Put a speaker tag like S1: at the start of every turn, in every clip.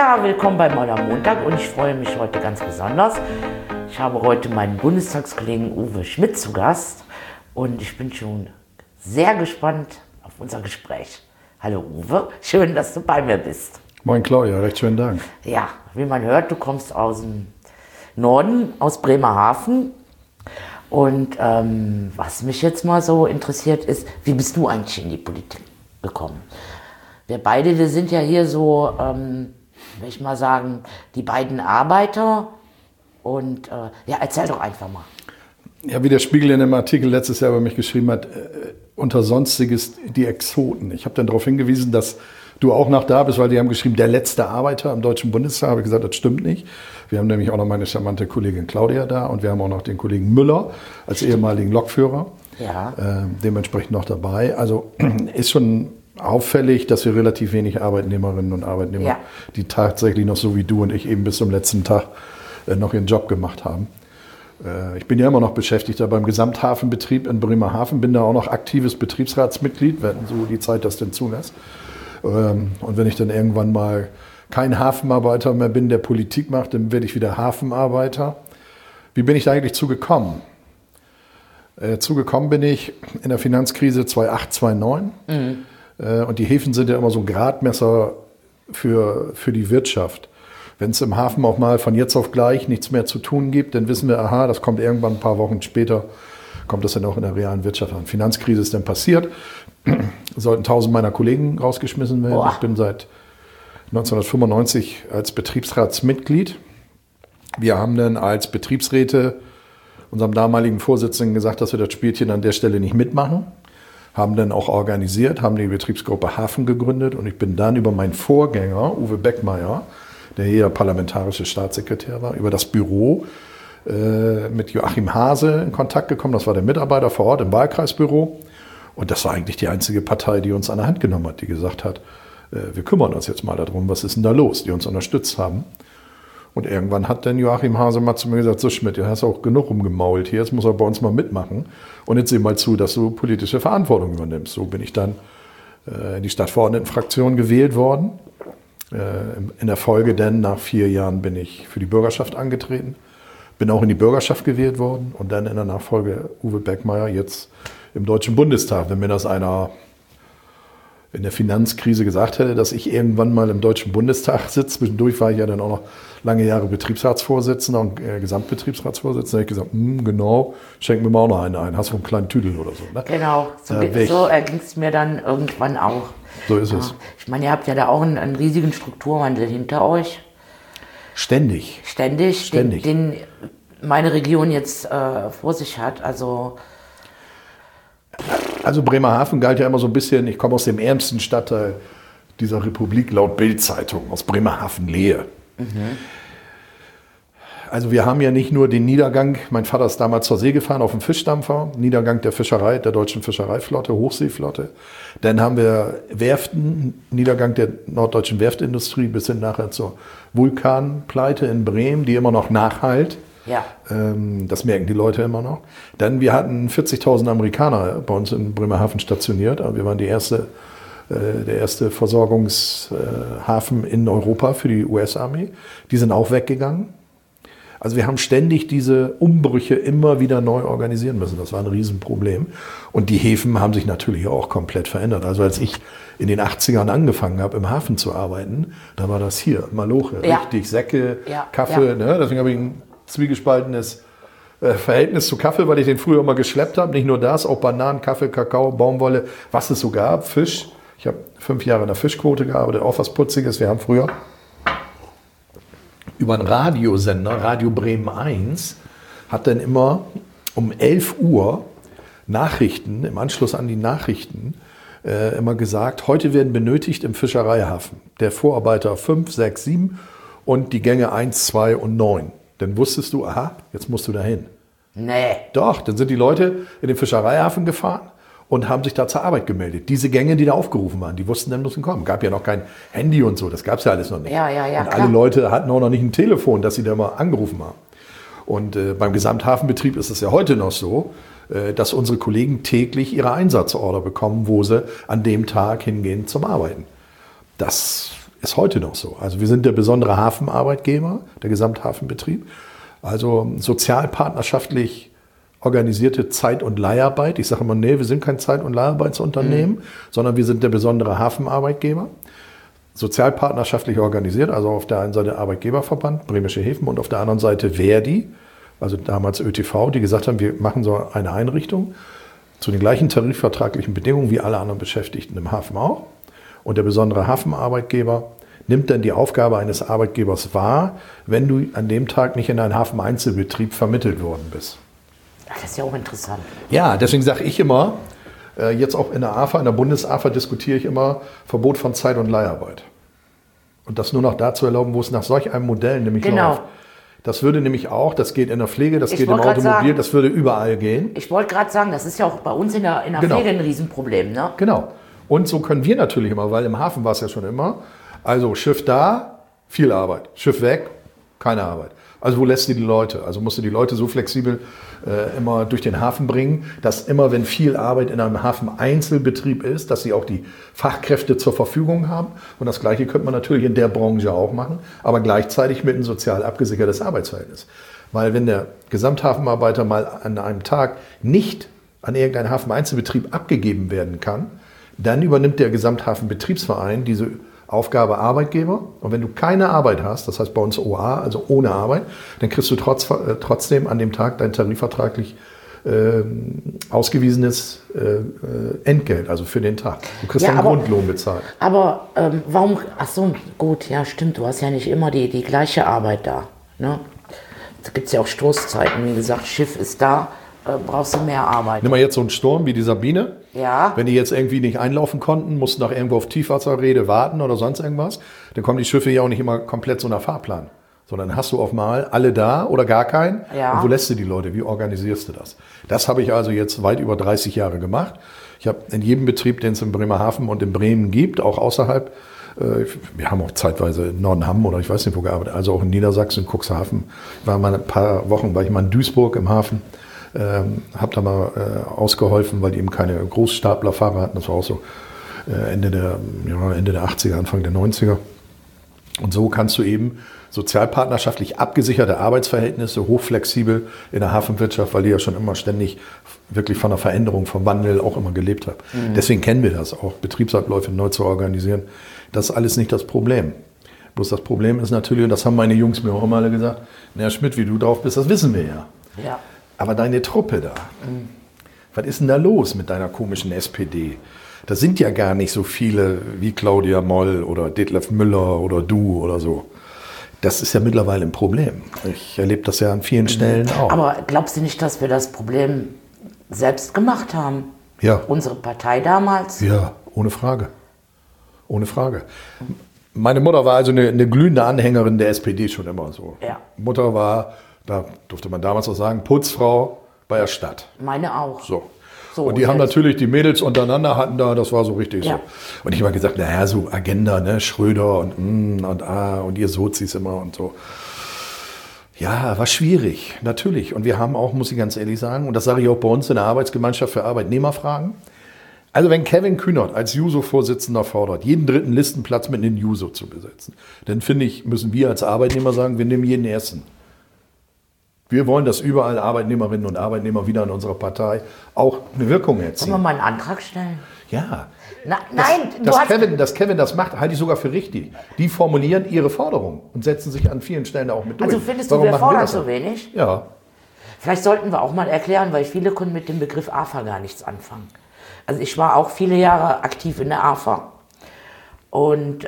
S1: Ja, willkommen bei Moller Montag und ich freue mich heute ganz besonders. Ich habe heute meinen Bundestagskollegen Uwe Schmidt zu Gast und ich bin schon sehr gespannt auf unser Gespräch. Hallo Uwe, schön, dass du bei mir bist.
S2: Moin Claudia, recht schönen Dank.
S1: Ja, wie man hört, du kommst aus dem Norden, aus Bremerhaven. Und was mich jetzt mal so interessiert ist, wie bist du eigentlich in die Politik gekommen? Wir beide, wir sind ja hier so, will ich mal sagen, die beiden Arbeiter. Und ja, erzähl doch einfach mal.
S2: Ja, wie der Spiegel in einem Artikel letztes Jahr über mich geschrieben hat, unter Sonstiges die Exoten. Ich habe dann darauf hingewiesen, dass du auch noch da bist, weil die haben geschrieben, der letzte Arbeiter im Deutschen Bundestag. Habe ich gesagt, das stimmt nicht. Wir haben nämlich auch noch meine charmante Kollegin Claudia da und wir haben auch noch den Kollegen Müller als ehemaligen Lokführer.
S1: Ja.
S2: Dementsprechend noch dabei. Also ist schon auffällig, dass wir relativ wenig Arbeitnehmerinnen und Arbeitnehmer, die tatsächlich noch so wie du und ich eben bis zum letzten Tag noch ihren Job gemacht haben. Ich bin ja immer noch beschäftigt beim Gesamthafenbetrieb in Bremerhaven, bin da auch noch aktives Betriebsratsmitglied, wenn so die Zeit das denn zulässt. Und wenn ich dann irgendwann mal kein Hafenarbeiter mehr bin, der Politik macht, dann werde ich wieder Hafenarbeiter. Wie bin ich da eigentlich zugekommen? Zugekommen bin ich in der Finanzkrise 2008, 2009. Und die Häfen sind ja immer so ein Gradmesser für die Wirtschaft. Wenn es im Hafen auch mal von jetzt auf gleich nichts mehr zu tun gibt, dann wissen wir, aha, das kommt irgendwann ein paar Wochen später, kommt das dann auch in der realen Wirtschaft an. Finanzkrise ist dann passiert, sollten 1000 meiner Kollegen rausgeschmissen werden.
S1: Boah.
S2: Ich bin seit 1995 als Betriebsratsmitglied. Wir haben dann als Betriebsräte unserem damaligen Vorsitzenden gesagt, dass wir das Spielchen an der Stelle nicht mitmachen. Haben dann auch organisiert, haben die Betriebsgruppe Hafen gegründet und ich bin dann über meinen Vorgänger, Uwe Beckmeier, der hier parlamentarische Staatssekretär war, über das Büro mit Joachim Hase in Kontakt gekommen. Das war der Mitarbeiter vor Ort im Wahlkreisbüro. Und das war eigentlich die einzige Partei, die uns an der Hand genommen hat, die gesagt hat, wir kümmern uns jetzt mal darum, was ist denn da los, die uns unterstützt haben. Und irgendwann hat dann Joachim Hase mal zu mir gesagt, so Schmidt, du hast auch genug rumgemault hier, jetzt muss er bei uns mal mitmachen. Und jetzt sieh mal zu, dass du politische Verantwortung übernimmst. So bin ich dann in die Stadtverordnetenfraktion gewählt worden. In der Folge dann, nach 4 Jahren, bin ich für die Bürgerschaft angetreten. Bin auch in die Bürgerschaft gewählt worden und dann in der Nachfolge Uwe Beckmeier jetzt im Deutschen Bundestag. Wenn mir das einer in der Finanzkrise gesagt hätte, dass ich irgendwann mal im Deutschen Bundestag sitze, zwischendurch war ich ja dann auch noch lange Jahre Betriebsratsvorsitzender und Gesamtbetriebsratsvorsitzender, habe ich gesagt, genau, schenk mir mal auch noch einen ein, hast du einen kleinen Tüdel oder so. Ne?
S1: Genau, so ging es mir dann irgendwann auch.
S2: So ist es.
S1: Ich meine, ihr habt ja da auch einen riesigen Strukturwandel hinter euch.
S2: Ständig.
S1: Den meine Region jetzt vor sich hat. Also
S2: Bremerhaven galt ja immer so ein bisschen, ich komme aus dem ärmsten Stadtteil dieser Republik laut Bild-Zeitung, aus Bremerhaven-Lehe. Also wir haben ja nicht nur den Niedergang, mein Vater ist damals zur See gefahren auf dem Fischdampfer, Niedergang der Fischerei, der deutschen Fischereiflotte, Hochseeflotte. Dann haben wir Werften, Niedergang der norddeutschen Werftindustrie bis hin nachher zur Vulkanpleite in Bremen, die immer noch nachhalt.
S1: ja.
S2: Das merken die Leute immer noch. Dann, wir hatten 40.000 Amerikaner bei uns in Bremerhaven stationiert. Wir waren der erste Versorgungshafen in Europa für die US-Armee. Die sind auch weggegangen. Also wir haben ständig diese Umbrüche immer wieder neu organisieren müssen. Das war ein Riesenproblem. Und die Häfen haben sich natürlich auch komplett verändert. Also als ich in den 80ern angefangen habe, im Hafen zu arbeiten, da war das hier, Maloche, richtig, Säcke, Kaffee. Ne? Deswegen habe ich ein zwiegespaltenes Verhältnis zu Kaffee, weil ich den früher immer geschleppt habe. Nicht nur das, auch Bananen, Kaffee, Kakao, Baumwolle, was es so gab, Fisch. Ich habe 5 Jahre in der Fischquote gearbeitet, auch was Putziges. Wir haben früher über einen Radiosender, Radio Bremen 1, hat dann immer um 11 Uhr Nachrichten, im Anschluss an die Nachrichten, immer gesagt, heute werden benötigt im Fischereihafen der Vorarbeiter 5, 6, 7 und die Gänge 1, 2 und 9. Dann wusstest du, aha, jetzt musst du dahin.
S1: Nee.
S2: Doch, dann sind die Leute in den Fischereihafen gefahren und haben sich da zur Arbeit gemeldet. Diese Gänge, die da aufgerufen waren, die wussten, dann müssen kommen. Gab ja noch kein Handy und so, das gab es ja alles noch nicht.
S1: Ja,
S2: und
S1: klar.
S2: alle Leute hatten auch noch nicht ein Telefon, dass sie da mal angerufen haben. Und beim Gesamthafenbetrieb ist es ja heute noch so, dass unsere Kollegen täglich ihre Einsatzorder bekommen, wo sie an dem Tag hingehen zum Arbeiten. Das ist heute noch so. Also wir sind der besondere Hafenarbeitgeber, der Gesamthafenbetrieb. Also sozialpartnerschaftlich organisierte Zeit- und Leiharbeit. Ich sage immer, nee, wir sind kein Zeit- und Leiharbeitsunternehmen, sondern wir sind der besondere Hafenarbeitgeber. Sozialpartnerschaftlich organisiert, also auf der einen Seite Arbeitgeberverband, Bremische Häfen, und auf der anderen Seite Verdi, also damals ÖTV, die gesagt haben, wir machen so eine Einrichtung zu den gleichen tarifvertraglichen Bedingungen wie alle anderen Beschäftigten im Hafen auch. Und der besondere Hafenarbeitgeber nimmt dann die Aufgabe eines Arbeitgebers wahr, wenn du an dem Tag nicht in einen Hafeneinzelbetrieb vermittelt worden bist.
S1: Ach, das ist ja auch interessant.
S2: Ja, deswegen sage ich immer, jetzt auch in der AFA, in der Bundes-AFA diskutiere ich immer Verbot von Zeit- und Leiharbeit. Und das nur noch da zu erlauben, wo es nach solch einem Modell nämlich läuft. Das würde nämlich auch, das geht in der Pflege, das geht im Automobil, das würde überall gehen.
S1: Ich wollte gerade sagen, das ist ja auch bei uns in der Pflege ein Riesenproblem. Ne?
S2: Genau. Und so können wir natürlich immer, weil im Hafen war es ja schon immer, also Schiff da, viel Arbeit. Schiff weg, keine Arbeit. Also wo lässt du die Leute? Also musst du die Leute so flexibel immer durch den Hafen bringen, dass immer, wenn viel Arbeit in einem Hafeneinzelbetrieb ist, dass sie auch die Fachkräfte zur Verfügung haben. Und das Gleiche könnte man natürlich in der Branche auch machen, aber gleichzeitig mit einem sozial abgesichertes Arbeitsverhältnis. Weil wenn der Gesamthafenarbeiter mal an einem Tag nicht an irgendeinen Hafeneinzelbetrieb abgegeben werden kann, dann übernimmt der Gesamthafenbetriebsverein diese Aufgabe Arbeitgeber. Und wenn du keine Arbeit hast, das heißt bei uns OA, also ohne Arbeit, dann kriegst du trotzdem an dem Tag dein tarifvertraglich ausgewiesenes Entgelt, also für den Tag. Du kriegst einen Grundlohn bezahlt.
S1: Aber warum, ach so, gut, ja stimmt, du hast ja nicht immer die gleiche Arbeit da. Ne? Da gibt es ja auch Stoßzeiten, wie gesagt, Schiff ist da, brauchst du mehr Arbeit.
S2: Nimm mal jetzt so einen Sturm wie die Sabine.
S1: Ja.
S2: Wenn die jetzt irgendwie nicht einlaufen konnten, mussten noch irgendwo auf Tiefwasserrede warten oder sonst irgendwas, dann kommen die Schiffe ja auch nicht immer komplett so nach Fahrplan. Sondern hast du auf mal alle da oder gar keinen.
S1: Ja.
S2: Und wo lässt du die Leute? Wie organisierst du das? Das habe ich also jetzt weit über 30 Jahre gemacht. Ich habe in jedem Betrieb, den es in Bremerhaven und in Bremen gibt, auch außerhalb, wir haben auch zeitweise in Nordenham oder ich weiß nicht wo gearbeitet, also auch in Niedersachsen, in Cuxhaven. War mal ein paar Wochen, war ich mal in Duisburg im Hafen. Habe da mal ausgeholfen, weil die eben keine Großstaplerfahrer hatten. Das war auch so Ende der 80er, Anfang der 90er. Und so kannst du eben sozialpartnerschaftlich abgesicherte Arbeitsverhältnisse, hochflexibel in der Hafenwirtschaft, weil die ja schon immer ständig wirklich von der Veränderung, vom Wandel auch immer gelebt hat. Mhm. Deswegen kennen wir das auch, Betriebsabläufe neu zu organisieren. Das ist alles nicht das Problem. Bloß das Problem ist natürlich, und das haben meine Jungs mir auch immer alle gesagt, na Schmidt, wie du drauf bist, das wissen wir ja.
S1: Ja.
S2: Aber deine Truppe da, was ist denn da los mit deiner komischen SPD? Da sind ja gar nicht so viele wie Claudia Moll oder Detlef Müller oder du oder so. Das ist ja mittlerweile ein Problem. Ich erlebe das ja an vielen Stellen auch.
S1: Aber glaubst du nicht, dass wir das Problem selbst gemacht haben?
S2: Ja.
S1: Unsere Partei damals?
S2: Ja, ohne Frage. Ohne Frage. Meine Mutter war also eine glühende Anhängerin der SPD schon immer so.
S1: Ja.
S2: Mutter war, da durfte man damals auch sagen, Putzfrau bei der Stadt.
S1: Meine auch.
S2: So. Und die haben natürlich, die Mädels untereinander hatten da, das war so richtig so. Und ich habe gesagt, naja, so Agenda, ne, Schröder und ihr Sozis immer und so. Ja, war schwierig, natürlich. Und wir haben auch, muss ich ganz ehrlich sagen, und das sage ich auch bei uns in der Arbeitsgemeinschaft für Arbeitnehmerfragen, also wenn Kevin Kühnert als Juso-Vorsitzender fordert, jeden dritten Listenplatz mit einem Juso zu besetzen, dann finde ich, müssen wir als Arbeitnehmer sagen, wir nehmen jeden ersten. Wir wollen, dass überall Arbeitnehmerinnen und Arbeitnehmer wieder in unserer Partei auch eine Wirkung erzielen.
S1: Sollen wir mal einen Antrag stellen?
S2: Ja.
S1: Nein,
S2: dass Kevin das macht, halte ich sogar für richtig. Die formulieren ihre Forderungen und setzen sich an vielen Stellen auch mit durch.
S1: Also findest du, wir fordern so wenig?
S2: Ja.
S1: Vielleicht sollten wir auch mal erklären, weil viele können mit dem Begriff AFA gar nichts anfangen. Also ich war auch viele Jahre aktiv in der AFA und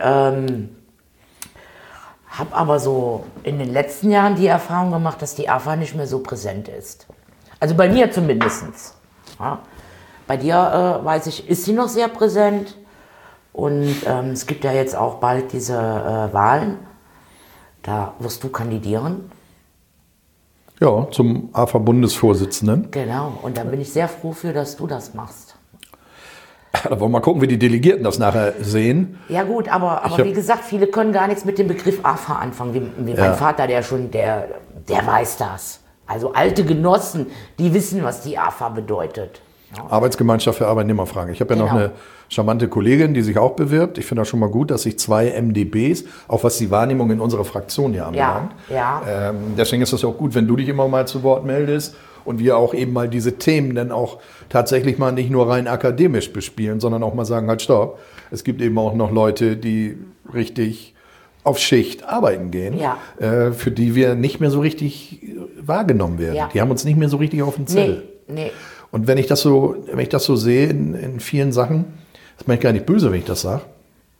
S1: habe aber so in den letzten Jahren die Erfahrung gemacht, dass die AFA nicht mehr so präsent ist. Also bei mir zumindest. Ja. Bei dir, weiß ich, ist sie noch sehr präsent. Und es gibt ja jetzt auch bald diese Wahlen. Da wirst du kandidieren.
S2: Ja, zum AFA-Bundesvorsitzenden.
S1: Genau, und da bin ich sehr froh für, dass du das machst.
S2: Da wollen wir mal gucken, wie die Delegierten das nachher sehen.
S1: Ja gut, aber wie gesagt, viele können gar nichts mit dem Begriff AFA anfangen. Wie mein Vater, der weiß das. Also alte Genossen, die wissen, was die AFA bedeutet.
S2: Arbeitsgemeinschaft für Arbeitnehmerfragen. Ich habe ja noch eine charmante Kollegin, die sich auch bewirbt. Ich finde das schon mal gut, dass sich 2 MdBs, auch was die Wahrnehmung in unserer Fraktion hier anbelangt. Deswegen ist es auch gut, wenn du dich immer mal zu Wort meldest und wir auch eben mal diese Themen dann auch tatsächlich mal nicht nur rein akademisch bespielen, sondern auch mal sagen, halt stopp, es gibt eben auch noch Leute, die richtig auf Schicht arbeiten gehen, für die wir nicht mehr so richtig wahrgenommen werden. Die haben uns nicht mehr so richtig auf dem Zettel.
S1: Nee.
S2: Und wenn ich das so sehe in vielen Sachen, das meine ich gar nicht böse, wenn ich das sage,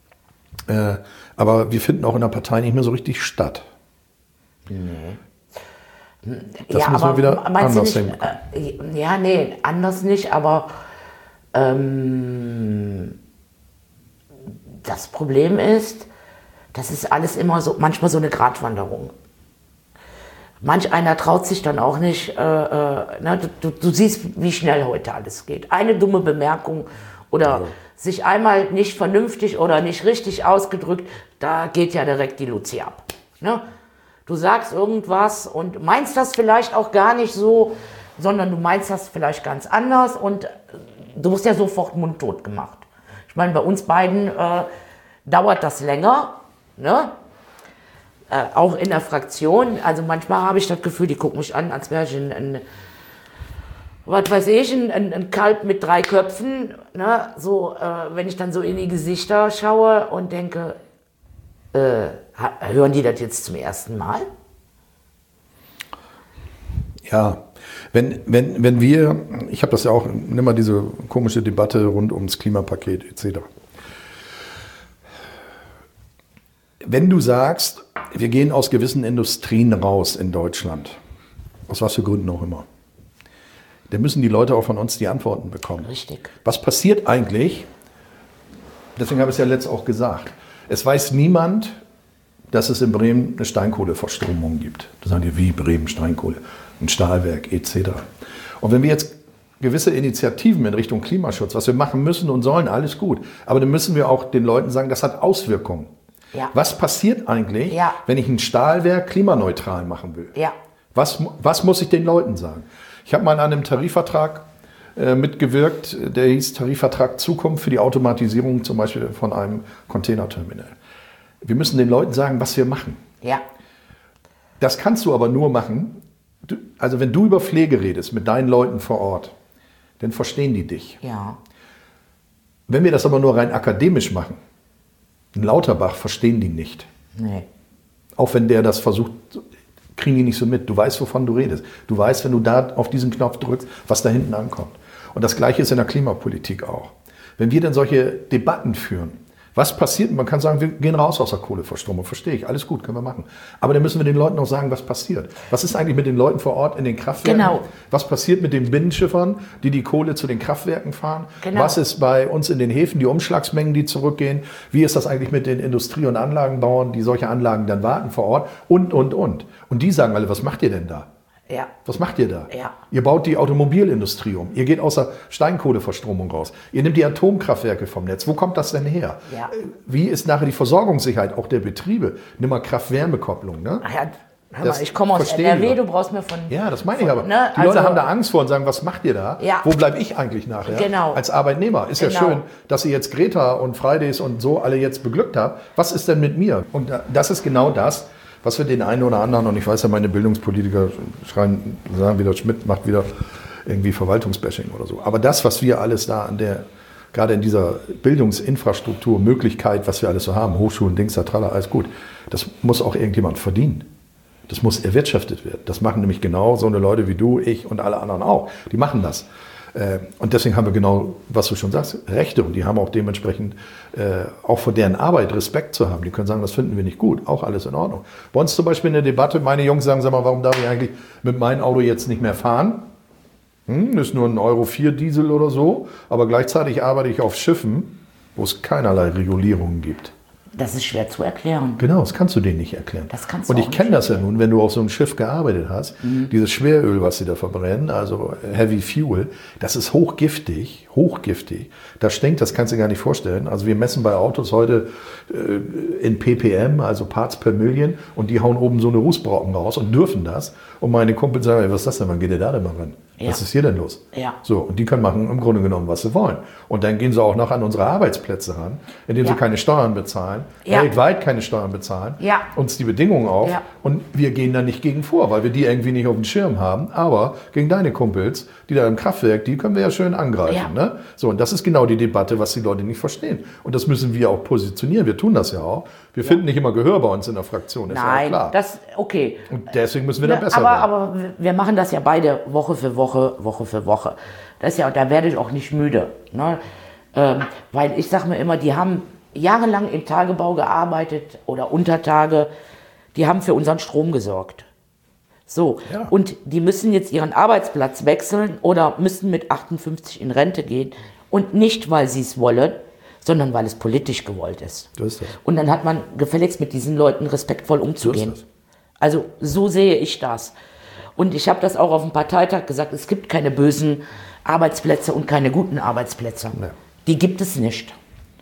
S2: aber wir finden auch in der Partei nicht mehr so richtig statt. Das müssen wir wieder anders sehen.
S1: Anders nicht, aber das Problem ist, das ist alles immer so, manchmal so eine Gratwanderung. Manch einer traut sich dann auch nicht, du siehst, wie schnell heute alles geht. Eine dumme Bemerkung oder sich einmal nicht vernünftig oder nicht richtig ausgedrückt, da geht ja direkt die Luzi ab. Ne? Du sagst irgendwas und meinst das vielleicht auch gar nicht so, sondern du meinst das vielleicht ganz anders und du wirst ja sofort mundtot gemacht. Ich meine, bei uns beiden dauert das länger, ne? Auch in der Fraktion. Also manchmal habe ich das Gefühl, die gucken mich an, als wäre ich ein Kalb mit 3 Köpfen. Ne? So, wenn ich dann so in die Gesichter schaue und denke, hören die das jetzt zum ersten Mal?
S2: Ja, wenn wir, ich habe das ja auch, nimm mal diese komische Debatte rund ums Klimapaket etc. Wenn du sagst, wir gehen aus gewissen Industrien raus in Deutschland, aus was für Gründen auch immer, dann müssen die Leute auch von uns die Antworten bekommen.
S1: Richtig.
S2: Was passiert eigentlich? Deswegen habe ich es ja letzt auch gesagt. Es weiß niemand, dass es in Bremen eine Steinkohleverstromung gibt. Da sagen die, wie Bremen, Steinkohle, ein Stahlwerk etc. Und wenn wir jetzt gewisse Initiativen in Richtung Klimaschutz, was wir machen müssen und sollen, alles gut. Aber dann müssen wir auch den Leuten sagen, das hat Auswirkungen.
S1: Ja.
S2: Was passiert eigentlich, wenn ich ein Stahlwerk klimaneutral machen will?
S1: Ja.
S2: Was muss ich den Leuten sagen? Ich habe mal an einem Tarifvertrag mitgewirkt, der hieß Tarifvertrag Zukunft für die Automatisierung zum Beispiel von einem Containerterminal. Wir müssen den Leuten sagen, was wir machen.
S1: Ja.
S2: Das kannst du aber nur machen, also wenn du über Pflege redest mit deinen Leuten vor Ort, dann verstehen die dich.
S1: Ja.
S2: Wenn wir das aber nur rein akademisch machen, in Lauterbach verstehen die nicht.
S1: Nee.
S2: Auch wenn der das versucht, kriegen die nicht so mit. Du weißt, wovon du redest. Du weißt, wenn du da auf diesen Knopf drückst, was da hinten ankommt. Und das Gleiche ist in der Klimapolitik auch. Wenn wir dann solche Debatten führen, was passiert? Man kann sagen, wir gehen raus aus der Kohleverstromung. Verstehe ich. Alles gut, können wir machen. Aber dann müssen wir den Leuten auch sagen, was passiert. Was ist eigentlich mit den Leuten vor Ort in den Kraftwerken?
S1: Genau.
S2: Was passiert mit den Binnenschiffern, die Kohle zu den Kraftwerken fahren?
S1: Genau.
S2: Was ist bei uns in den Häfen, die Umschlagsmengen, die zurückgehen? Wie ist das eigentlich mit den Industrie- und Anlagenbauern, die solche Anlagen dann warten vor Ort? Und. Und die sagen alle, was macht ihr denn da?
S1: Ja.
S2: Was macht ihr da?
S1: Ja.
S2: Ihr baut die Automobilindustrie um. Ihr geht aus der Steinkohleverstromung raus. Ihr nehmt die Atomkraftwerke vom Netz. Wo kommt das denn her?
S1: Ja.
S2: Wie ist nachher die Versorgungssicherheit auch der Betriebe? Nimm mal Kraft-Wärme-Kopplung. Ne?
S1: Ach ja, hör mal, ich komme aus NRW, du brauchst mir von...
S2: Ja, das meine ich aber.
S1: Ne?
S2: Die Leute haben da Angst vor und sagen, was macht ihr da?
S1: Ja.
S2: Wo bleibe ich eigentlich nachher?
S1: Genau.
S2: Als Arbeitnehmer. Ist ja schön, dass ihr jetzt Greta und Fridays und so alle jetzt beglückt habt. Was ist denn mit mir? Und das ist genau das, was wir den einen oder anderen, und ich weiß ja, meine Bildungspolitiker schreien, sagen wieder, Schmidt macht wieder irgendwie Verwaltungsbashing oder so. Aber das, was wir alles da gerade in dieser Bildungsinfrastruktur, Möglichkeit, was wir alles so haben, Hochschulen, Dings, Tralla, alles gut, das muss auch irgendjemand verdienen. Das muss erwirtschaftet werden. Das machen nämlich genau so eine Leute wie du, ich und alle anderen auch. Die machen das. Und deswegen haben wir genau, was du schon sagst, Rechte. Und die haben auch dementsprechend auch vor deren Arbeit Respekt zu haben. Die können sagen, das finden wir nicht gut. Auch alles in Ordnung. Bei uns zum Beispiel in der Debatte, meine Jungs sagen, sag mal, warum darf ich eigentlich mit meinem Auto jetzt nicht mehr fahren? Ist nur ein Euro 4 Diesel oder so. Aber gleichzeitig arbeite ich auf Schiffen, wo es keinerlei Regulierungen gibt.
S1: Das ist schwer zu erklären.
S2: Genau, das kannst du denen nicht erklären.
S1: Das kannst du
S2: Und ich kenne das ja nun, wenn du auf so einem Schiff gearbeitet hast, dieses Schweröl, was sie da verbrennen, also Heavy Fuel, das ist hochgiftig, hochgiftig. Das stinkt, das kannst du dir gar nicht vorstellen. Also wir messen bei Autos heute in ppm, also Parts per Million, und die hauen oben so eine Rußbrocken raus und dürfen das. Und meine Kumpel sagen, ey, was ist das denn, wann geht ihr da denn mal ran?
S1: Ja.
S2: Was ist hier denn los?
S1: Ja.
S2: So, und die können machen im Grunde genommen, was sie wollen. Und dann gehen sie auch noch an unsere Arbeitsplätze ran, indem sie keine Steuern bezahlen, weltweit keine Steuern bezahlen, uns die Bedingungen auf. Und wir gehen da nicht gegen vor, weil wir die irgendwie nicht auf dem Schirm haben. Aber gegen deine Kumpels, die da im Kraftwerk, die können wir ja schön angreifen. Ne? So, und das ist genau die Debatte, was die Leute nicht verstehen. Und das müssen wir auch positionieren. Wir tun das ja auch. Wir finden nicht immer Gehör bei uns in der Fraktion, ist ja auch klar.
S1: Das, okay.
S2: Und deswegen müssen wir da besser werden.
S1: Aber wir machen das ja beide Woche für Woche. Das ist ja, da werde ich auch nicht müde. Ne? Weil ich sage mir immer, die haben jahrelang im Tagebau gearbeitet oder Untertage, die haben für unseren Strom gesorgt. So, und die müssen jetzt ihren Arbeitsplatz wechseln oder müssen mit 58 in Rente gehen. Und nicht, weil sie es wollen, sondern weil es politisch gewollt ist.
S2: So ist das.
S1: Und dann hat man gefälligst mit diesen Leuten respektvoll umzugehen.
S2: So ist das.
S1: Also so sehe ich das. Und ich habe das auch auf dem Parteitag gesagt, es gibt keine bösen Arbeitsplätze und keine guten Arbeitsplätze. Nee. Die gibt es nicht.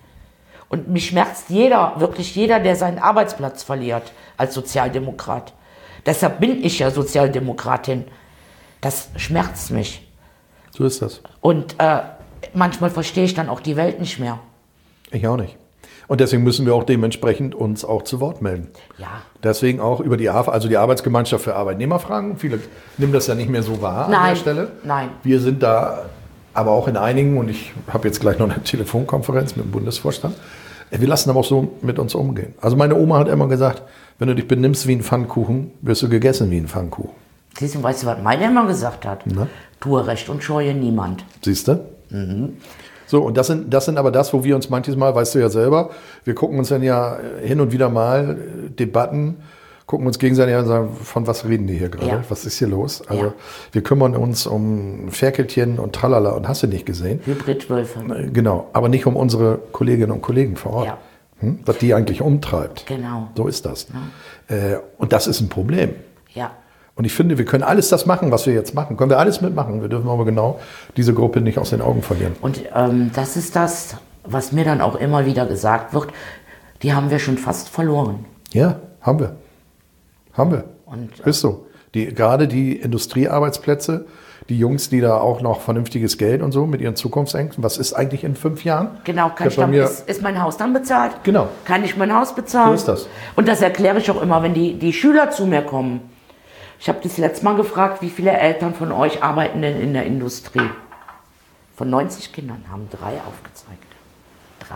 S1: Und mich schmerzt wirklich jeder, der seinen Arbeitsplatz verliert als Sozialdemokrat. Deshalb bin ich ja Sozialdemokratin. Das schmerzt mich.
S2: So ist das.
S1: Und manchmal verstehe ich dann auch die Welt nicht mehr.
S2: Ich auch nicht. Und deswegen müssen wir auch dementsprechend uns auch zu Wort melden.
S1: Ja.
S2: Deswegen auch über die AFA, also die Arbeitsgemeinschaft für Arbeitnehmerfragen. Viele nehmen das ja nicht mehr so wahr an der Stelle.
S1: Nein.
S2: Wir sind da aber auch in einigen, und ich habe jetzt gleich noch eine Telefonkonferenz mit dem Bundesvorstand. Wir lassen aber auch so mit uns umgehen. Also meine Oma hat immer gesagt, wenn du dich benimmst wie ein Pfannkuchen, wirst du gegessen wie ein Pfannkuchen.
S1: Siehst du, weißt du, was meine immer gesagt hat?
S2: Na?
S1: Tue Recht und scheue niemand.
S2: Siehst du? Mhm. So, und das sind aber das, wo wir uns manches Mal, weißt du ja selber, wir gucken uns dann ja hin und wieder mal Debatten, gucken uns gegenseitig an und sagen, von was reden die hier gerade? Ja. Was ist hier los? Also wir kümmern uns um Ferkelchen und Tralala und hast du nicht gesehen.
S1: Hybridwölfe.
S2: Genau, aber nicht um unsere Kolleginnen und Kollegen vor Ort. Ja. Was die eigentlich umtreibt.
S1: Genau.
S2: So ist das. Ja. Und das ist ein Problem.
S1: Ja.
S2: Und ich finde, wir können alles das machen, was wir jetzt machen. Können wir alles mitmachen. Wir dürfen aber genau diese Gruppe nicht aus den Augen verlieren.
S1: Und das ist das, was mir dann auch immer wieder gesagt wird, die haben wir schon fast verloren.
S2: Ja, haben wir. Haben wir.
S1: Und,
S2: ist so. Gerade die Industriearbeitsplätze, die Jungs, die da auch noch vernünftiges Geld und so mit ihren Zukunftsängsten, was ist eigentlich in 5 Jahren?
S1: Genau, ist mein Haus dann bezahlt?
S2: Genau.
S1: Kann ich mein Haus bezahlen?
S2: So ist das.
S1: Und das erkläre ich auch immer, wenn die Schüler zu mir kommen. Ich habe das letzte Mal gefragt, wie viele Eltern von euch arbeiten denn in der Industrie? Von 90 Kindern haben 3 aufgezeigt. 3.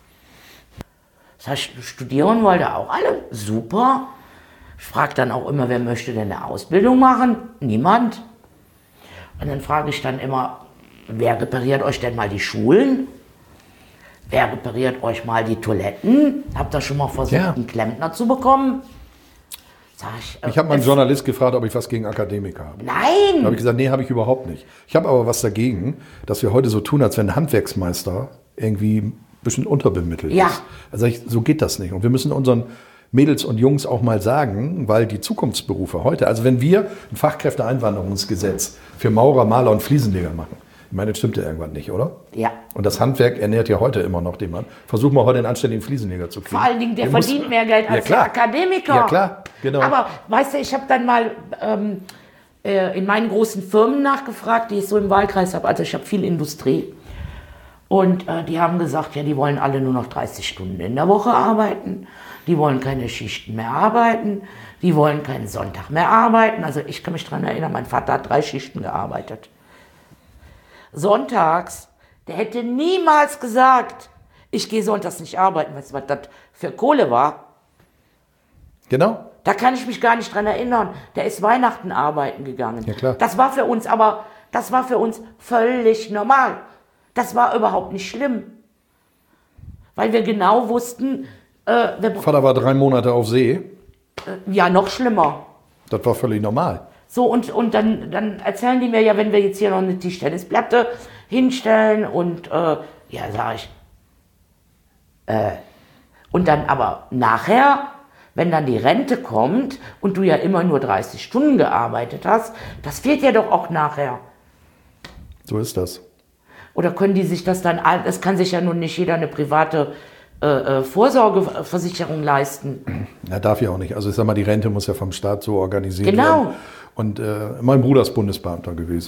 S1: Das heißt, studieren wollte auch alle. Super. Ich frage dann auch immer, wer möchte denn eine Ausbildung machen? Niemand. Und dann frage ich dann immer, wer repariert euch denn mal die Schulen? Wer repariert euch mal die Toiletten? Habt ihr schon mal versucht, einen Klempner zu bekommen?
S2: Ich habe mal einen Journalist gefragt, ob ich was gegen Akademiker habe.
S1: Nein!
S2: Da habe ich gesagt, nee, habe ich überhaupt nicht. Ich habe aber was dagegen, dass wir heute so tun, als wenn ein Handwerksmeister irgendwie ein bisschen unterbemittelt ist. Also so geht das nicht. Und wir müssen unseren Mädels und Jungs auch mal sagen, weil die Zukunftsberufe heute, also wenn wir ein Fachkräfteeinwanderungsgesetz für Maurer, Maler und Fliesenleger machen, ich meine, das stimmt ja irgendwann nicht, oder?
S1: Ja.
S2: Und das Handwerk ernährt ja heute immer noch den Mann. Versuchen wir heute einen anständigen Fliesenleger zu kriegen.
S1: Vor allen Dingen, der verdient mehr Geld als der Akademiker.
S2: Ja, klar, genau.
S1: Aber weißt du, ich habe dann mal in meinen großen Firmen nachgefragt, die ich so im Wahlkreis habe. Also ich habe viel Industrie. Und die haben gesagt, ja, die wollen alle nur noch 30 Stunden in der Woche arbeiten. Die wollen keine Schichten mehr arbeiten. Die wollen keinen Sonntag mehr arbeiten. Also ich kann mich daran erinnern, mein Vater hat 3 Schichten gearbeitet. Sonntags, der hätte niemals gesagt, ich gehe sonntags nicht arbeiten. Weißt du, was das für Kohle war?
S2: Genau.
S1: Da kann ich mich gar nicht dran erinnern. Der ist Weihnachten arbeiten gegangen.
S2: Ja, klar.
S1: Das war für uns völlig normal. Das war überhaupt nicht schlimm. Weil wir genau wussten,
S2: Vater war 3 Monate auf See.
S1: Ja, noch schlimmer.
S2: Das war völlig normal.
S1: So, und dann erzählen die mir ja, wenn wir jetzt hier noch eine Tischtennisplatte hinstellen und, ja, sag ich, und dann aber nachher, wenn dann die Rente kommt und du ja immer nur 30 Stunden gearbeitet hast, das fehlt ja doch auch nachher.
S2: So ist das.
S1: Oder können die sich das dann, es kann sich ja nun nicht jeder eine private Vorsorgeversicherung leisten.
S2: Ja, darf ja auch nicht. Also ich sag mal, die Rente muss ja vom Staat so organisiert werden.
S1: Genau.
S2: Und mein Bruder ist Bundesbeamter gewesen.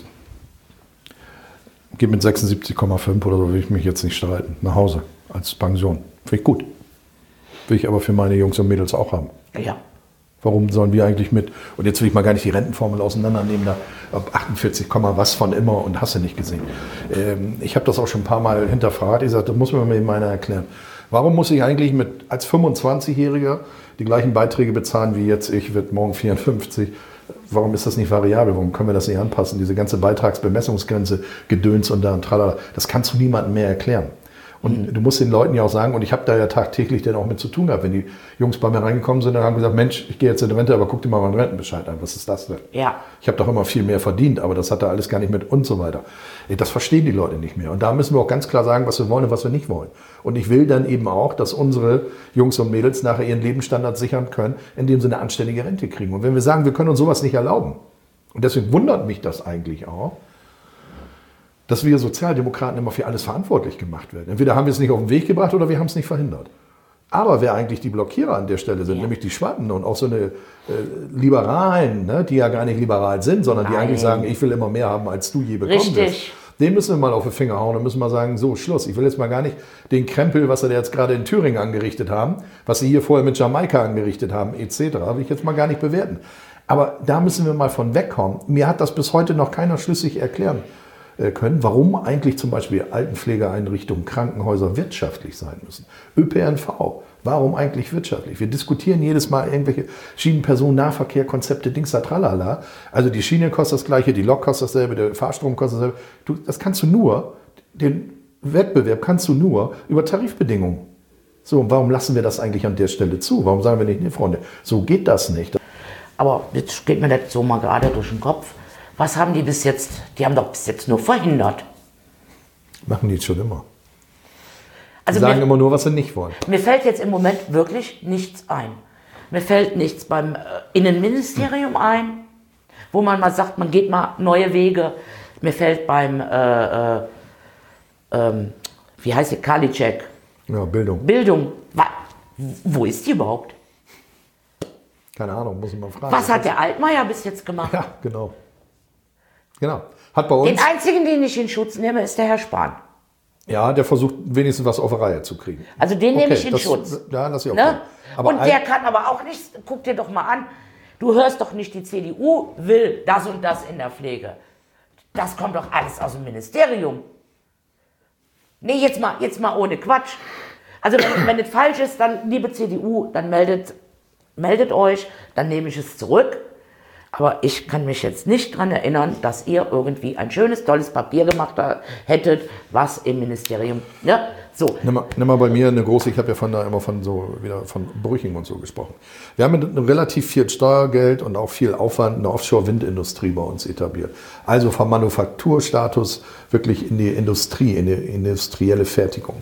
S2: Geht mit 76,5 oder so, will ich mich jetzt nicht streiten, nach Hause als Pension. Finde ich gut. Will ich aber für meine Jungs und Mädels auch haben.
S1: Ja.
S2: Warum sollen wir eigentlich mit, und jetzt will ich mal gar nicht die Rentenformel auseinandernehmen, da ob 48, was von immer und hast du nicht gesehen. Ich habe das auch schon ein paar Mal hinterfragt. Ich sagte, das muss mir mal eben einer erklären. Warum muss ich eigentlich als 25-Jähriger die gleichen Beiträge bezahlen wie jetzt? Ich werde morgen 54. Warum ist das nicht variabel? Warum können wir das nicht anpassen? Diese ganze Beitragsbemessungsgrenze, Gedöns und da und tralala, das kannst du niemandem mehr erklären. Und du musst den Leuten ja auch sagen, und ich habe da ja tagtäglich dann auch mit zu tun gehabt, wenn die Jungs bei mir reingekommen sind, dann haben gesagt, Mensch, ich gehe jetzt in die Rente, aber guck dir mal meinen Rentenbescheid an, was ist das denn?
S1: Ja. Ich
S2: habe doch immer viel mehr verdient, aber das hat da alles gar nicht mit und so weiter. Das verstehen die Leute nicht mehr. Und da müssen wir auch ganz klar sagen, was wir wollen und was wir nicht wollen. Und ich will dann eben auch, dass unsere Jungs und Mädels nachher ihren Lebensstandard sichern können, indem sie eine anständige Rente kriegen. Und wenn wir sagen, wir können uns sowas nicht erlauben, und deswegen wundert mich das eigentlich auch, dass wir Sozialdemokraten immer für alles verantwortlich gemacht werden. Entweder haben wir es nicht auf den Weg gebracht oder wir haben es nicht verhindert. Aber wer eigentlich die Blockierer an der Stelle sind, nämlich die Schwatten und auch so eine Liberalen, ne, die ja gar nicht liberal sind, sondern die eigentlich sagen, ich will immer mehr haben, als du je bekommen wirst. Den müssen wir mal auf den Finger hauen und müssen mal sagen, so, Schluss. Ich will jetzt mal gar nicht den Krempel, was sie jetzt gerade in Thüringen angerichtet haben, was sie hier vorher mit Jamaika angerichtet haben, etc., will ich jetzt mal gar nicht bewerten. Aber da müssen wir mal von wegkommen. Mir hat das bis heute noch keiner schlüssig erklären können, warum eigentlich zum Beispiel Altenpflegeeinrichtungen, Krankenhäuser wirtschaftlich sein müssen. ÖPNV, warum eigentlich wirtschaftlich? Wir diskutieren jedes Mal irgendwelche Schienenpersonennahverkehr, Konzepte, Dings, da, tralala. Also die Schiene kostet das Gleiche, die Lok kostet dasselbe, der Fahrstrom kostet dasselbe. Das kannst du nur, den Wettbewerb kannst du nur über Tarifbedingungen. So, und warum lassen wir das eigentlich an der Stelle zu? Warum sagen wir nicht, nee, Freunde, so geht das nicht?
S1: Aber jetzt geht mir das so mal gerade durch den Kopf. Was haben die bis jetzt? Die haben doch bis jetzt nur verhindert.
S2: Machen die jetzt schon immer.
S1: Also
S2: die sagen immer nur, was sie nicht wollen.
S1: Mir fällt jetzt im Moment wirklich nichts ein. Mir fällt nichts beim Innenministerium ein, wo man mal sagt, man geht mal neue Wege. Mir fällt beim, wie heißt die, Karliczek?
S2: Ja, Bildung.
S1: Bildung. Wo ist die überhaupt?
S2: Keine Ahnung, muss ich mal fragen.
S1: Was hat der Altmaier bis jetzt gemacht?
S2: Ja, genau. Genau. Hat bei uns.
S1: Den einzigen, den ich in Schutz nehme, ist der Herr Spahn.
S2: Ja, der versucht wenigstens was auf die Reihe zu kriegen.
S1: Also den nehme ich in Schutz.
S2: Ja, das ist ja
S1: okay.
S2: Ne? Aber
S1: und der kann aber auch nichts, guck dir doch mal an, du hörst doch nicht, die CDU will das und das in der Pflege. Das kommt doch alles aus dem Ministerium. Nee, jetzt mal ohne Quatsch. Also wenn es falsch ist, dann, liebe CDU, dann meldet euch, dann nehme ich es zurück. Aber ich kann mich jetzt nicht daran erinnern, dass ihr irgendwie ein schönes, tolles Papier gemacht hättet, was im Ministerium, ne? So.
S2: Nimm mal bei mir eine große, ich habe ja immer von Brüching und so gesprochen. Wir haben relativ viel Steuergeld und auch viel Aufwand eine Offshore-Windindustrie bei uns etabliert. Also vom Manufakturstatus wirklich in die Industrie, in die industrielle Fertigung.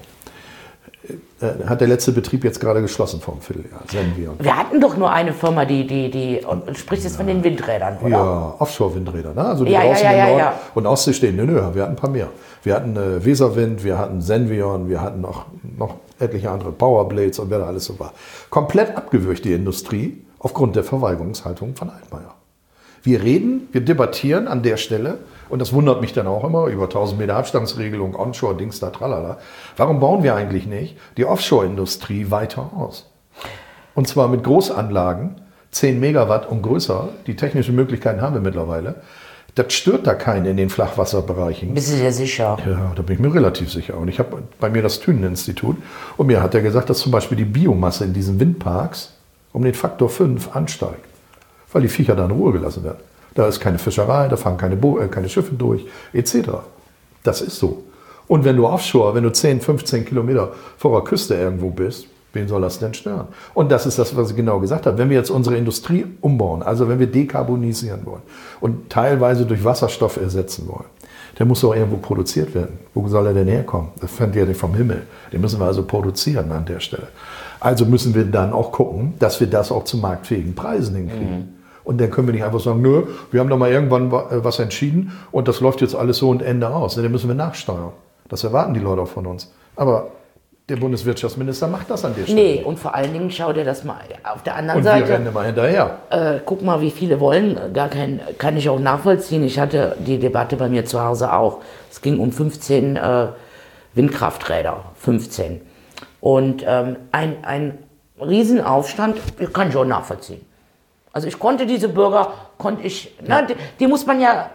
S2: Hat der letzte Betrieb jetzt gerade geschlossen vor einem Vierteljahr. Senvion.
S1: Wir hatten doch nur eine Firma, die spricht jetzt von den Windrädern, oder?
S2: Ja, Offshore-Windräder, ne? Also die
S1: ja,
S2: draußen in Norden
S1: ja.
S2: und Ostsee stehen. Nö, wir hatten ein paar mehr. Wir hatten Weserwind, wir hatten Senvion, wir hatten noch etliche andere Powerblades und wer da alles so war. Komplett abgewürgt die Industrie aufgrund der Verweigerungshaltung von Altmaier. Wir debattieren an der Stelle, und das wundert mich dann auch immer, über 1000 Meter Abstandsregelung, Onshore, Dings da, tralala. Warum bauen wir eigentlich nicht die Offshore-Industrie weiter aus? Und zwar mit Großanlagen, 10 Megawatt und größer, die technischen Möglichkeiten haben wir mittlerweile. Das stört da keinen in den Flachwasserbereichen.
S1: Bist du dir sicher?
S2: Ja, da bin ich mir relativ sicher. Und ich habe bei mir das Thünen-Institut, und mir hat er gesagt, dass zum Beispiel die Biomasse in diesen Windparks um den Faktor 5 ansteigt, weil die Viecher da in Ruhe gelassen werden. Da ist keine Fischerei, da fahren keine Schiffe durch, etc. Das ist so. Und wenn du offshore, wenn du 10, 15 Kilometer vor der Küste irgendwo bist, wen soll das denn stören? Und das ist das, was ich genau gesagt habe. Wenn wir jetzt unsere Industrie umbauen, also wenn wir dekarbonisieren wollen und teilweise durch Wasserstoff ersetzen wollen, der muss doch irgendwo produziert werden. Wo soll er denn herkommen? Das fällt ja nicht vom Himmel. Den müssen wir also produzieren an der Stelle. Also müssen wir dann auch gucken, dass wir das auch zu marktfähigen Preisen hinkriegen. Und dann können wir nicht einfach sagen, nö, wir haben doch mal irgendwann was entschieden und das läuft jetzt alles so und Ende aus. Dann müssen wir nachsteuern. Das erwarten die Leute auch von uns. Aber Der Bundeswirtschaftsminister macht das an der Stelle.
S1: Nee, und vor allen Dingen schau dir das mal auf der anderen
S2: Und
S1: Seite.
S2: wir rennen immer hinterher.
S1: Guck mal, wie viele wollen. Kann ich auch nachvollziehen. Ich hatte die Debatte bei mir zu Hause auch. Es ging um 15 Windkrafträder. 15. Und ein Riesenaufstand, kann ich auch nachvollziehen. Also ich konnte diese Bürger, die muss man ja,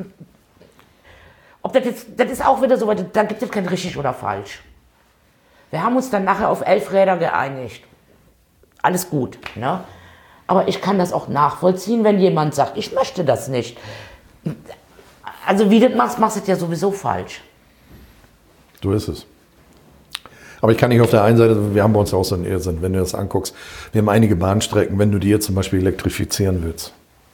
S1: das ist auch wieder so, da gibt es kein richtig oder falsch. Wir haben uns dann nachher auf 11 Räder geeinigt. Alles gut, ne? Aber ich kann das auch nachvollziehen, wenn jemand sagt, ich möchte das nicht. Also wie du das machst du das ja sowieso falsch.
S2: So ist es. Aber ich kann nicht auf der einen Seite, wir haben bei uns auch so einen Irrsinn, wenn du das anguckst. Wir haben einige Bahnstrecken, wenn du die jetzt zum Beispiel elektrifizieren willst.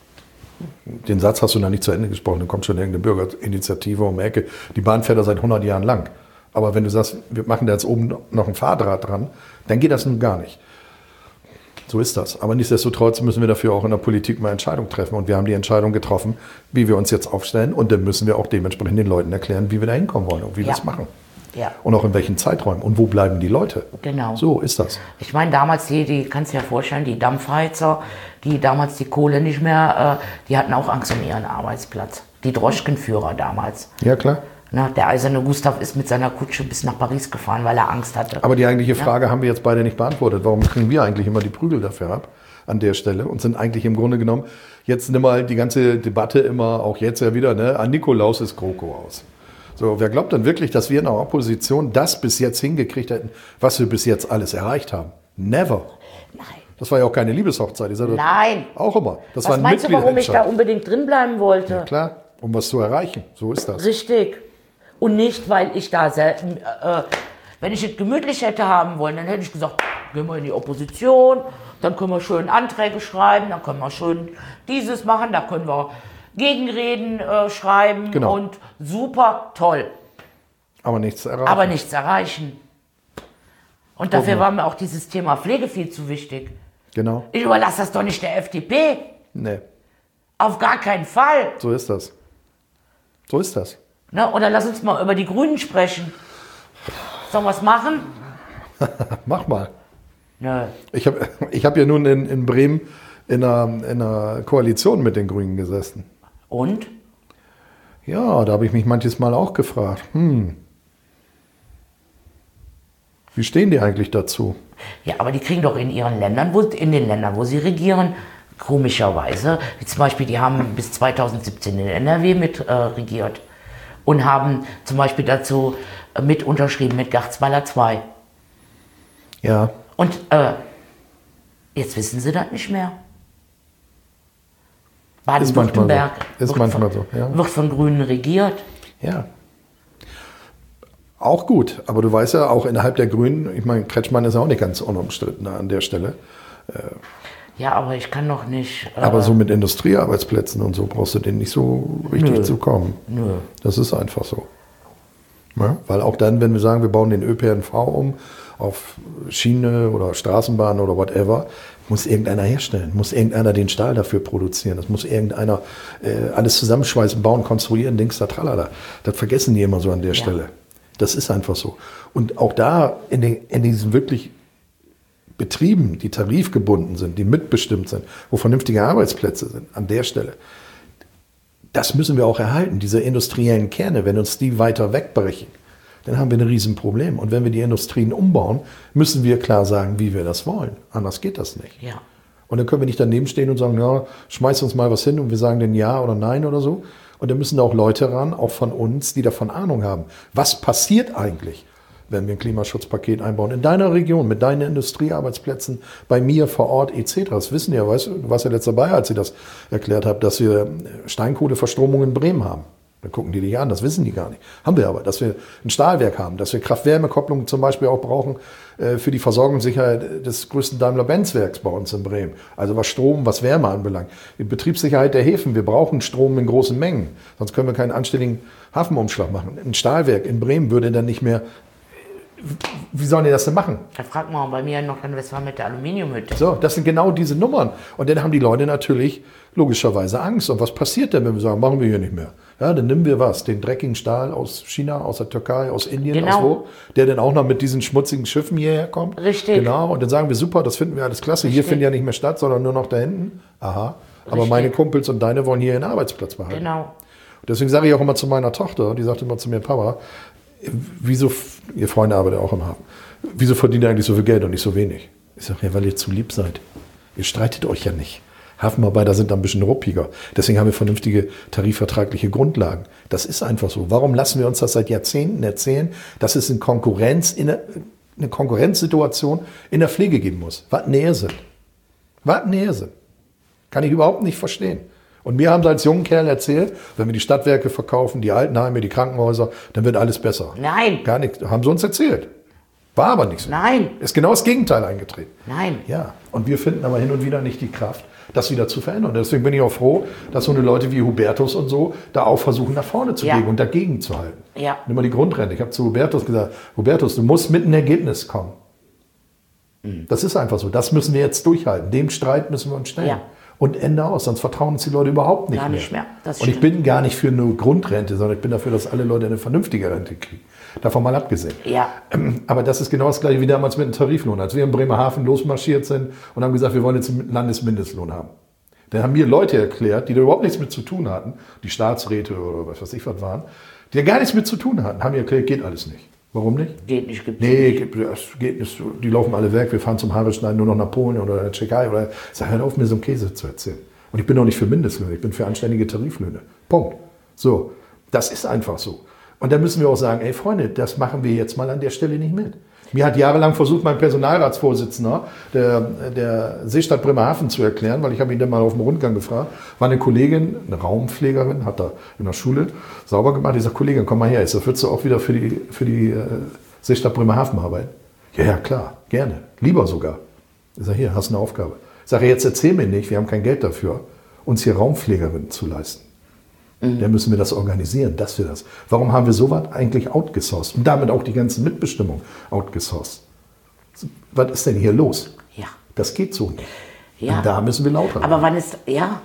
S2: Den Satz hast du noch nicht zu Ende gesprochen, dann kommt schon irgendeine Bürgerinitiative um die Ecke. Die Bahn fährt da seit 100 Jahren lang. Aber wenn du sagst, wir machen da jetzt oben noch ein Fahrdraht dran, dann geht das nun gar nicht. So ist das. Aber nichtsdestotrotz müssen wir dafür auch in der Politik mal Entscheidungen treffen. Und wir haben die Entscheidung getroffen, wie wir uns jetzt aufstellen. Und dann müssen wir auch dementsprechend den Leuten erklären, wie wir da hinkommen wollen und wie wir das machen.
S1: Ja.
S2: Und auch in welchen Zeiträumen. Und wo bleiben die Leute?
S1: Genau.
S2: So ist das.
S1: Ich meine, damals, die kannst du dir ja vorstellen, die Dampfheizer, die damals die Kohle nicht mehr, die hatten auch Angst um ihren Arbeitsplatz. Die Droschkenführer damals.
S2: Ja, klar.
S1: Na, der eiserne Gustav ist mit seiner Kutsche bis nach Paris gefahren, weil er Angst hatte.
S2: Aber die eigentliche Frage haben wir jetzt beide nicht beantwortet. Warum kriegen wir eigentlich immer die Prügel dafür ab an der Stelle und sind eigentlich im Grunde genommen, jetzt nimm mal die ganze Debatte immer, auch jetzt ja wieder, ne, an Nikolaus ist GroKo aus. So, wer glaubt dann wirklich, dass wir in der Opposition das bis jetzt hingekriegt hätten, was wir bis jetzt alles erreicht haben? Never.
S1: Nein.
S2: Das war ja auch keine Liebeshochzeit. Ich sage
S1: Nein.
S2: auch immer. Das
S1: Was
S2: war ein
S1: meinst du, warum ich da
S2: Mitgliederentscheid.
S1: unbedingt drin bleiben wollte?
S2: Ja, klar, um was zu erreichen. So ist das.
S1: Richtig. Und nicht, weil ich da selten, wenn ich es gemütlich hätte haben wollen, dann hätte ich gesagt, gehen wir in die Opposition, dann können wir schön Anträge schreiben, dann können wir schön dieses machen, da können wir Gegenreden schreiben
S2: Genau.
S1: und super toll.
S2: Aber nichts erreichen.
S1: Aber nichts erreichen. Und dafür war mir auch dieses Thema Pflege viel zu wichtig.
S2: Genau.
S1: Ich überlasse das doch nicht der FDP.
S2: Nee,
S1: Auf gar keinen Fall.
S2: so ist das. So ist das.
S1: Ne? Oder lass uns mal über die Grünen sprechen. Sollen wir es machen?
S2: Mach mal.
S1: Nö.
S2: Ich hab ja nun in Bremen in einer Koalition mit den Grünen gesessen.
S1: Und?
S2: Ja, da habe ich mich manches Mal auch gefragt, wie stehen die eigentlich dazu?
S1: Ja, aber die kriegen doch in den Ländern, wo sie regieren, komischerweise, wie zum Beispiel, die haben bis 2017 in NRW mit regiert und haben zum Beispiel dazu mit unterschrieben mit Garzweiler 2.
S2: Ja,
S1: Und jetzt wissen sie das nicht mehr. Baden-Württemberg
S2: Ist manchmal so, ja.
S1: wird von Grünen regiert.
S2: ja. Auch gut, aber du weißt ja, auch innerhalb der Grünen, ich meine, Kretschmann ist auch nicht ganz unumstritten an der Stelle.
S1: Ja, aber ich kann doch nicht...
S2: Aber so mit Industriearbeitsplätzen und so brauchst du denen nicht so richtig zu kommen.
S1: Nö.
S2: Das ist einfach so. Ja, weil auch dann, wenn wir sagen, wir bauen den ÖPNV um auf Schiene oder Straßenbahn oder whatever, muss irgendeiner herstellen, muss irgendeiner den Stahl dafür produzieren, das muss irgendeiner alles zusammenschweißen, bauen, konstruieren, Dings da, tralala. Das vergessen die immer so an der Stelle. Das ist einfach so. Und auch da in diesen wirklich Betrieben, die tarifgebunden sind, die mitbestimmt sind, wo vernünftige Arbeitsplätze sind, an der Stelle, das müssen wir auch erhalten, diese industriellen Kerne. Wenn uns die weiter wegbrechen, dann haben wir ein Riesenproblem. Und wenn wir die Industrien umbauen, müssen wir klar sagen, wie wir das wollen. Anders geht das nicht.
S1: Ja.
S2: Und dann können wir nicht daneben stehen und sagen, ja, schmeiß uns mal was hin und wir sagen dann ja oder nein oder so. Und dann müssen da auch Leute ran, auch von uns, die davon Ahnung haben. Was passiert eigentlich, wenn wir ein Klimaschutzpaket einbauen? In deiner Region, mit deinen Industriearbeitsplätzen, bei mir vor Ort etc. Das wissen ja, weißt du warst ja letzt dabei, als ich das erklärt habe, dass wir Steinkohleverstromung in Bremen haben. Dann gucken die dich an, das wissen die gar nicht. Haben wir aber, dass wir ein Stahlwerk haben, dass wir Kraft-Wärme-Kopplung zum Beispiel auch brauchen für die Versorgungssicherheit des größten Daimler-Benz-Werks bei uns in Bremen. Also was Strom, was Wärme anbelangt. Die Betriebssicherheit der Häfen, wir brauchen Strom in großen Mengen. Sonst können wir keinen anständigen Hafenumschlag machen. Ein Stahlwerk in Bremen würde dann nicht mehr... Wie sollen die das denn machen?
S1: Da fragt man bei mir in Nordrhein-Westfalen mit der Aluminiumhütte.
S2: So, das sind genau diese Nummern. Und dann haben die Leute natürlich logischerweise Angst. Und was passiert denn, wenn wir sagen, machen wir hier nicht mehr? Ja, dann nehmen wir was, den dreckigen Stahl aus China, aus der Türkei, aus Indien,
S1: Genau.
S2: aus wo, der dann auch noch mit diesen schmutzigen Schiffen hierher kommt.
S1: Richtig.
S2: Genau, und dann sagen wir, super, das finden wir alles klasse. Hier
S1: Richtig.
S2: findet ja nicht mehr statt, sondern nur noch da hinten. Aha, aber
S1: Richtig.
S2: meine Kumpels und deine wollen hier ihren Arbeitsplatz behalten.
S1: Genau.
S2: Deswegen sage ich auch immer zu meiner Tochter, die sagt immer zu mir, Papa, wieso, ihr Freunde arbeitet auch im Hafen, wieso verdient ihr eigentlich so viel Geld und nicht so wenig? Ich sage, ja, weil ihr zu lieb seid. Ihr streitet euch ja nicht. Hafenarbeiter sind da ein bisschen ruppiger. Deswegen haben wir vernünftige tarifvertragliche Grundlagen. Das ist einfach so. Warum lassen wir uns das seit Jahrzehnten erzählen, dass es eine Konkurrenzsituation in der Pflege geben muss? Was näher sind. Was näher sind. Kann ich überhaupt nicht verstehen. Und mir haben sie als jungen Kerl erzählt, wenn wir die Stadtwerke verkaufen, die Altenheime, die Krankenhäuser, dann wird alles besser.
S1: Nein.
S2: Gar nicht. Haben sie uns erzählt. War aber nicht so.
S1: Nein.
S2: Ist genau das Gegenteil eingetreten.
S1: Nein.
S2: Ja, und wir finden aber hin und wieder nicht die Kraft, das wieder zu verändern. Und deswegen bin ich auch froh, dass so eine Leute wie Hubertus und so da auch versuchen, nach vorne zu
S1: Ja.
S2: gehen und dagegen zu halten.
S1: Ja.
S2: Nimm mal die Grundrente. Ich habe zu Hubertus gesagt, Hubertus, du musst mit einem Ergebnis kommen. Das ist einfach so. Das müssen wir jetzt durchhalten. Dem Streit müssen wir uns stellen.
S1: Ja.
S2: Und Ende aus, sonst vertrauen uns die Leute überhaupt nicht
S1: Gar
S2: mehr.
S1: nicht mehr. Das
S2: Und ich
S1: stimmt.
S2: bin gar nicht für eine Grundrente, sondern ich bin dafür, dass alle Leute eine vernünftige Rente kriegen. Davon mal abgesehen.
S1: Ja.
S2: Aber das ist genau das Gleiche wie damals mit dem Tariflohn. Als wir in Bremerhaven losmarschiert sind und haben gesagt, wir wollen jetzt einen Landesmindestlohn haben. Dann haben mir Leute erklärt, die da überhaupt nichts mit zu tun hatten, die Staatsräte oder was weiß ich was waren, die da gar nichts mit zu tun hatten, haben mir erklärt, geht alles nicht. Warum nicht?
S1: Geht nicht, gibt's
S2: Nee,
S1: nicht.
S2: das geht nicht. Die laufen alle weg. Wir fahren zum Haarbeschneiden nur noch nach Polen oder der Tschechei. Oder sag, hört auf, mir so einen Käse zu erzählen. Und ich bin auch nicht für Mindestlöhne, ich bin für anständige Tariflöhne. Punkt. So, das ist einfach so. Und da müssen wir auch sagen, ey Freunde, das machen wir jetzt mal an der Stelle nicht mit. Mir hat jahrelang versucht, mein Personalratsvorsitzender der Seestadt Bremerhaven zu erklären, weil ich habe ihn dann mal auf dem Rundgang gefragt, war eine Kollegin, eine Raumpflegerin, hat da in der Schule sauber gemacht. Ich sage, Kollegin, komm mal her, jetzt würdest du auch wieder für die Seestadt Bremerhaven arbeiten? Ja, ja, klar, gerne, lieber sogar. Ich sage, hier, hast eine Aufgabe. Ich sage, jetzt erzähl mir nicht, wir haben kein Geld dafür, uns hier Raumpflegerin zu leisten. Dann müssen wir das organisieren, dass wir das. Warum haben wir sowas eigentlich outgesourced? Und damit auch die ganze Mitbestimmung outgesourced. Was ist denn hier los?
S1: Ja.
S2: Das geht so nicht.
S1: Ja.
S2: Und da müssen wir lauter
S1: Aber wann ist. Ja.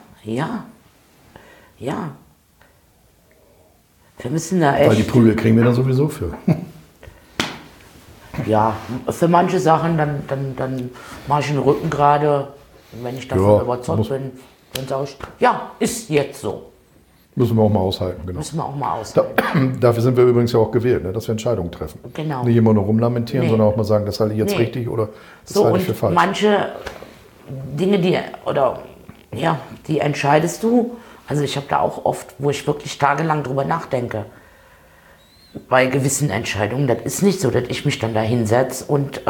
S1: Wir müssen da
S2: Weil die
S1: echt.
S2: Prügel kriegen wir da sowieso für.
S1: Ja, für manche Sachen, dann mache ich den Rücken gerade. Und wenn ich davon
S2: Ja,
S1: überzeugt
S2: muss-
S1: bin, dann sage ich, ja, ist jetzt so.
S2: Müssen wir auch mal aushalten, genau.
S1: Müssen wir auch mal aushalten.
S2: Dafür sind wir übrigens ja auch gewählt, ne, dass wir Entscheidungen treffen.
S1: Genau.
S2: Nicht immer nur rumlamentieren,
S1: Nee.
S2: sondern auch mal sagen, das halte ich jetzt
S1: Nee.
S2: richtig oder das
S1: So,
S2: halte ich für
S1: und
S2: falsch.
S1: manche Dinge, die entscheidest du. Also ich habe da auch oft, wo ich wirklich tagelang drüber nachdenke. Bei gewissen Entscheidungen, das ist nicht so, dass ich mich dann da hinsetze und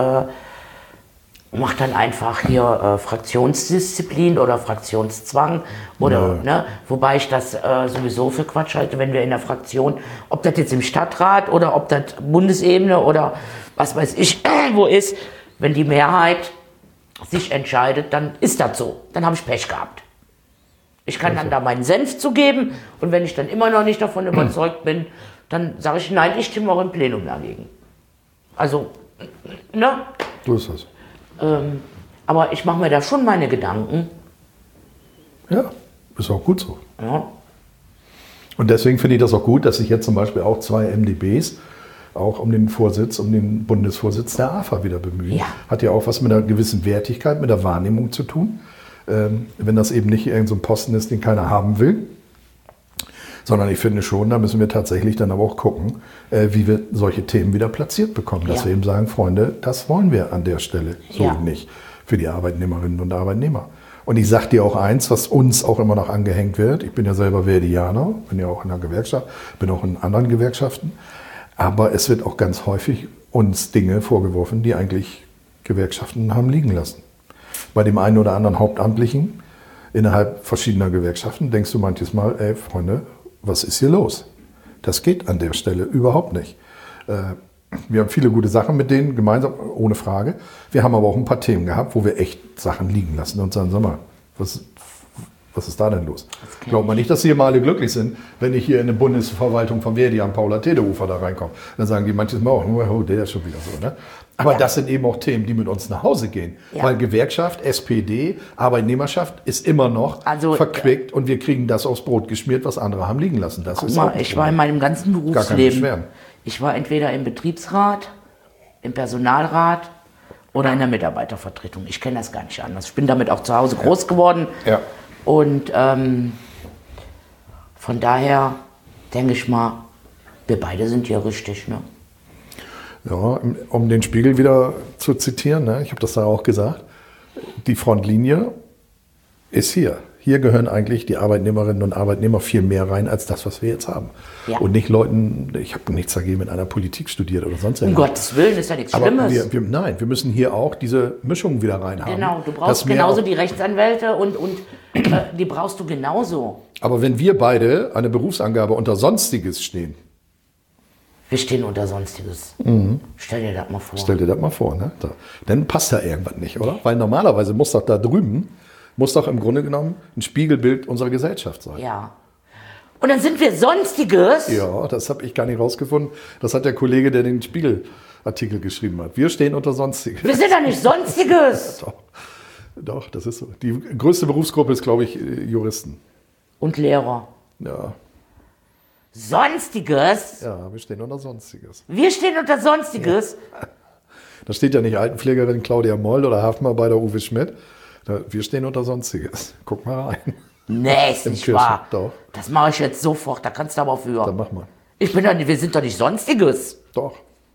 S1: mache dann einfach hier Fraktionsdisziplin oder Fraktionszwang oder, ne, wobei ich das sowieso für Quatsch halte, wenn wir in der Fraktion, ob das jetzt im Stadtrat oder ob das Bundesebene oder was weiß ich wo ist, wenn die Mehrheit sich entscheidet, dann ist das so, dann habe ich Pech gehabt. Ich kann dann da meinen Senf zugeben und wenn ich dann immer noch nicht davon überzeugt bin, dann sage ich, nein, ich stimme auch im Plenum dagegen. Also, ne?
S2: So ist das.
S1: Aber ich mache mir da schon meine Gedanken.
S2: Ja, ist auch gut so.
S1: Ja,
S2: Und deswegen finde ich das auch gut, dass sich jetzt zum Beispiel auch 2 MdBs auch um den Bundesvorsitz der AFA wieder bemühen.
S1: Ja.
S2: Hat ja auch was mit einer gewissen Wertigkeit, mit der Wahrnehmung zu tun. Wenn das eben nicht irgend so ein Posten ist, den keiner haben will. Sondern ich finde schon, da müssen wir tatsächlich dann aber auch gucken, wie wir solche Themen wieder platziert bekommen. Dass
S1: Ja.
S2: wir eben sagen, Freunde, das wollen wir an der Stelle so
S1: Ja.
S2: nicht für die Arbeitnehmerinnen und Arbeitnehmer. Und ich sage dir auch eins, was uns auch immer noch angehängt wird. Ich bin ja selber Verdianer, bin ja auch in einer Gewerkschaft, bin auch in anderen Gewerkschaften. Aber es wird auch ganz häufig uns Dinge vorgeworfen, die eigentlich Gewerkschaften haben liegen lassen. Bei dem einen oder anderen Hauptamtlichen innerhalb verschiedener Gewerkschaften denkst du manches Mal, ey Freunde, was ist hier los? Das geht an der Stelle überhaupt nicht. Wir haben viele gute Sachen mit denen gemeinsam, ohne Frage. Wir haben aber auch ein paar Themen gehabt, wo wir echt Sachen liegen lassen und sagen, sag mal, was ist da denn los? Glaubt man nicht, dass hier mal alle glücklich sind, wenn ich hier in eine Bundesverwaltung von Verdi am Paula-Tede-Ufer da reinkomme. Dann sagen die manches Mal auch, oh, der ist schon wieder so. Ne? Aber
S1: Ja.
S2: das sind eben auch Themen, die mit uns nach Hause gehen.
S1: Ja.
S2: Weil Gewerkschaft, SPD, Arbeitnehmerschaft ist immer noch
S1: Also,
S2: verquickt und wir kriegen das aufs Brot geschmiert, was andere haben liegen lassen. Das
S1: Guck
S2: ist
S1: mal,
S2: auch ein
S1: ich war in
S2: Problem.
S1: meinem ganzen
S2: Gar kein
S1: Berufsleben,
S2: Beschweren.
S1: ich war entweder im Betriebsrat, im Personalrat oder in der Mitarbeitervertretung. Ich kenne das gar nicht anders. Ich bin damit auch zu Hause groß geworden.
S2: Ja.
S1: Und von daher denke ich mal, wir beide sind hier richtig. Ne?
S2: Ja, um den Spiegel wieder zu zitieren, ne, ich habe das da auch gesagt, die Frontlinie ist hier. Hier gehören eigentlich die Arbeitnehmerinnen und Arbeitnehmer viel mehr rein, als das, was wir jetzt haben.
S1: Ja.
S2: Und nicht Leuten, ich habe nichts dagegen, mit einer Politik studiert oder sonst
S1: Um
S2: irgendwas.
S1: Gottes Willen, ist ja nichts
S2: Aber
S1: Schlimmes.
S2: wir müssen hier auch diese Mischung wieder reinhaben.
S1: Genau, du
S2: Dass
S1: brauchst
S2: mehr
S1: genauso
S2: auch-
S1: die Rechtsanwälte und die brauchst du genauso.
S2: Aber wenn wir beide eine Berufsangabe unter Sonstiges stehen,
S1: Wir stehen unter Sonstiges. Stell dir das mal vor.
S2: stell dir das mal vor, ne? Dann passt da irgendwas nicht, oder? Weil normalerweise muss doch da drüben, muss doch im Grunde genommen ein Spiegelbild unserer Gesellschaft sein.
S1: Ja. Und dann sind wir Sonstiges.
S2: Ja, das habe ich gar nicht rausgefunden. Das hat der Kollege, der den Spiegelartikel geschrieben hat. Wir stehen unter Sonstiges.
S1: Wir sind doch nicht Sonstiges.
S2: Doch, das ist so. Die größte Berufsgruppe ist, glaube ich, Juristen.
S1: Und Lehrer.
S2: Ja,
S1: Sonstiges?
S2: ja, wir stehen unter Sonstiges.
S1: Wir stehen unter Sonstiges?
S2: Da steht ja nicht Altenpflegerin Claudia Moll oder Hafenarbeiter Uwe Schmidt. Wir stehen unter Sonstiges. Guck mal rein.
S1: Nee, ist
S2: Im
S1: nicht
S2: Kirchen,
S1: wahr.
S2: doch.
S1: Das mache ich jetzt sofort, da kannst du aber für.
S2: Dann mach mal.
S1: Wir sind doch nicht Sonstiges.
S2: Doch.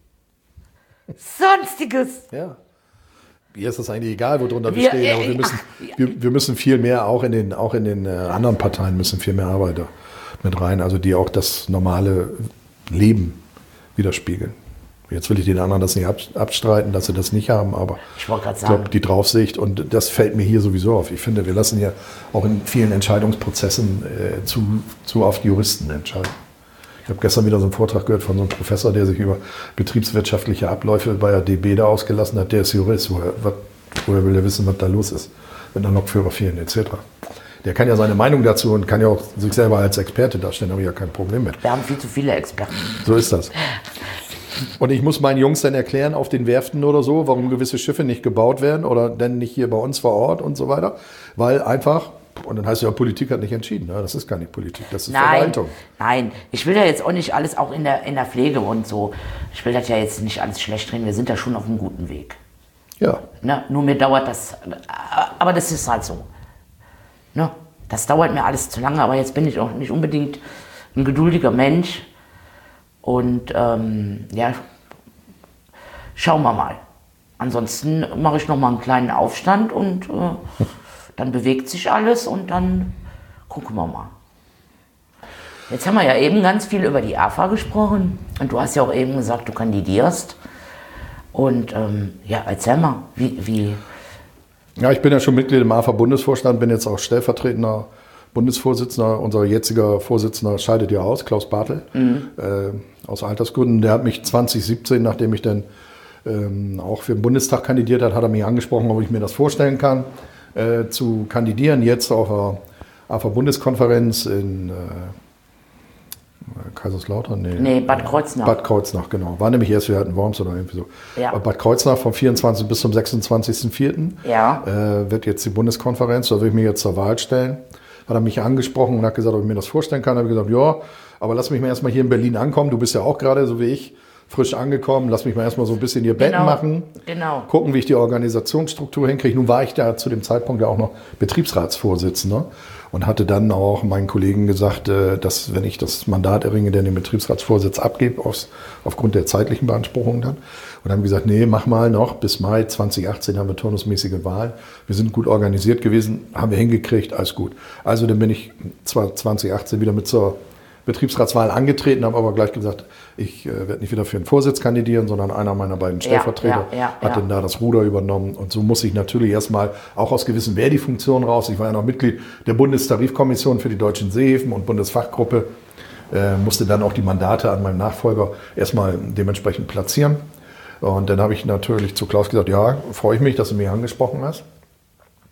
S1: Sonstiges.
S2: Ja. Mir ist das eigentlich egal, worunter wir
S1: Wir-
S2: stehen, aber wir müssen viel mehr, auch in den anderen Parteien müssen viel mehr Arbeiter mit rein, also die auch das normale Leben widerspiegeln. Jetzt will ich den anderen das nicht abstreiten, dass sie das nicht haben, aber
S1: Ich wollte gerade
S2: ich glaube,
S1: sagen,
S2: die Draufsicht, und das fällt mir hier sowieso auf. Ich finde, wir lassen ja auch in vielen Entscheidungsprozessen zu oft Juristen entscheiden. Ich habe gestern wieder so einen Vortrag gehört von so einem Professor, der sich über betriebswirtschaftliche Abläufe bei der DB da ausgelassen hat. Der ist Jurist. Woher will er wissen, was da los ist, wenn da Lokführer fehlen etc. Der kann ja seine Meinung dazu und kann ja auch sich selber als Experte darstellen, habe ich ja kein Problem mit.
S1: wir haben viel zu viele Experten.
S2: So ist das. Und ich muss meinen Jungs dann erklären auf den Werften oder so, warum gewisse Schiffe nicht gebaut werden oder dann nicht hier bei uns vor Ort und so weiter. Weil einfach, und dann heißt es ja, Politik hat nicht entschieden. Ja, das ist gar nicht Politik, das ist Verwaltung.
S1: Nein, ich will ja jetzt auch nicht alles, auch in der Pflege und so, ich will das ja jetzt nicht alles schlecht reden, wir sind da schon auf einem guten Weg.
S2: Ja,
S1: Ne? Nur mir dauert das, aber das ist halt so. Ne? Das dauert mir alles zu lange, aber jetzt bin ich auch nicht unbedingt ein geduldiger Mensch. Und ja, schauen wir mal. Ansonsten mache ich noch mal einen kleinen Aufstand und dann bewegt sich alles und dann gucken wir mal. Jetzt haben wir ja eben ganz viel über die AFA gesprochen und du hast ja auch eben gesagt, du kandidierst. Und ja, erzähl mal, wie
S2: ja, ich bin ja schon Mitglied im AFA-Bundesvorstand, bin jetzt auch stellvertretender Bundesvorsitzender. Unser jetziger Vorsitzender scheidet ja aus, Klaus Bartel, aus Altersgründen. Der hat mich 2017, nachdem ich dann auch für den Bundestag kandidiert hat, hat er mich angesprochen, ob ich mir das vorstellen kann, zu kandidieren. Jetzt auf der AFA-Bundeskonferenz in Kaiserslautern?
S1: Nee, Bad Kreuznach.
S2: Bad Kreuznach, genau. War nämlich erst, wir hatten Worms oder irgendwie so.
S1: Ja.
S2: Bad Kreuznach vom 24. bis zum 26.04.
S1: Ja.
S2: Wird jetzt die Bundeskonferenz, da will ich mich jetzt zur Wahl stellen. Hat er mich angesprochen und hat gesagt, ob ich mir das vorstellen kann. Da habe ich gesagt, ja, aber lass mich mal erstmal hier in Berlin ankommen. Du bist ja auch gerade, so wie ich, frisch angekommen. Lass mich mal erstmal so ein bisschen hier Betten machen.
S1: Genau.
S2: Gucken, wie ich die Organisationsstruktur hinkriege. Nun war ich da zu dem Zeitpunkt ja auch noch Betriebsratsvorsitzender und hatte dann auch meinen Kollegen gesagt, dass wenn ich das Mandat erringe, der den Betriebsratsvorsitz abgebe, aufgrund der zeitlichen Beanspruchung dann. Und haben gesagt, nee, mach mal noch, bis Mai 2018 haben wir turnusmäßige Wahlen. Wir sind gut organisiert gewesen, haben wir hingekriegt, alles gut. Also dann bin ich zwar 2018 wieder mit zur Betriebsratswahl angetreten, habe aber gleich gesagt, ich werde nicht wieder für den Vorsitz kandidieren, sondern einer meiner beiden Stellvertreter hat dann da das Ruder übernommen. Und so muss ich natürlich erstmal auch aus gewissen Verdi-Funktionen raus. Ich war ja noch Mitglied der Bundestarifkommission für die deutschen Seehäfen und Bundesfachgruppe, musste dann auch die Mandate an meinem Nachfolger erstmal dementsprechend platzieren. Und dann habe ich natürlich zu Klaus gesagt, ja, freue ich mich, dass du mich angesprochen hast.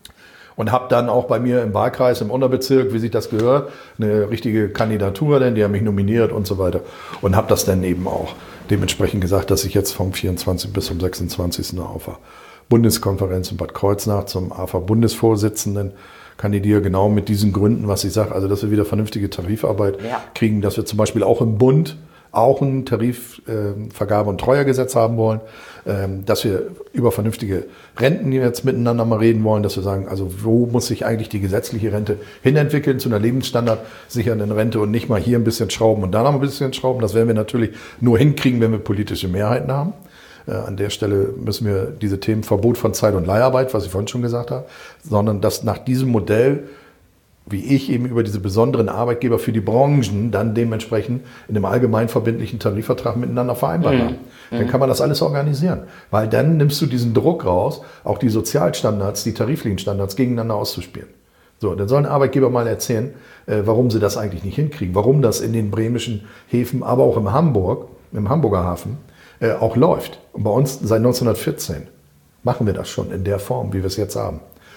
S2: Und habe dann auch bei mir im Wahlkreis, im Unterbezirk, wie sich das gehört, eine richtige Kandidatur, denn die haben mich nominiert und so weiter. Und habe das dann eben auch dementsprechend gesagt, dass ich jetzt vom 24. bis zum 26. auf der Bundeskonferenz in Bad Kreuznach zum AFA-Bundesvorsitzenden kandidiere, genau mit diesen Gründen, was ich sage, also dass wir wieder vernünftige Tarifarbeit kriegen, dass wir zum Beispiel auch im Bund auch ein Tarifvergabe- und Treuergesetz haben wollen, dass wir über vernünftige Renten jetzt miteinander mal reden wollen, dass wir sagen, also wo muss sich eigentlich die gesetzliche Rente hinentwickeln zu einer lebensstandardsichernden Rente und nicht mal hier ein bisschen schrauben und da noch ein bisschen schrauben. Das werden wir natürlich nur hinkriegen, wenn wir politische Mehrheiten haben. An der Stelle müssen wir diese Themen Verbot von Zeit- und Leiharbeit, was ich vorhin schon gesagt habe, sondern dass nach diesem Modell, wie ich eben über diese besonderen Arbeitgeber für die Branchen dann dementsprechend in einem allgemein verbindlichen Tarifvertrag miteinander vereinbart haben. Dann kann man das alles organisieren, weil dann nimmst du diesen Druck raus, auch die Sozialstandards, die tariflichen Standards gegeneinander auszuspielen. So, dann sollen Arbeitgeber mal erzählen, warum sie das eigentlich nicht hinkriegen, warum das in den bremischen Häfen, aber auch im Hamburger Hafen, auch läuft. Und bei uns seit 1914 machen wir das schon in der Form, wie wir es jetzt haben.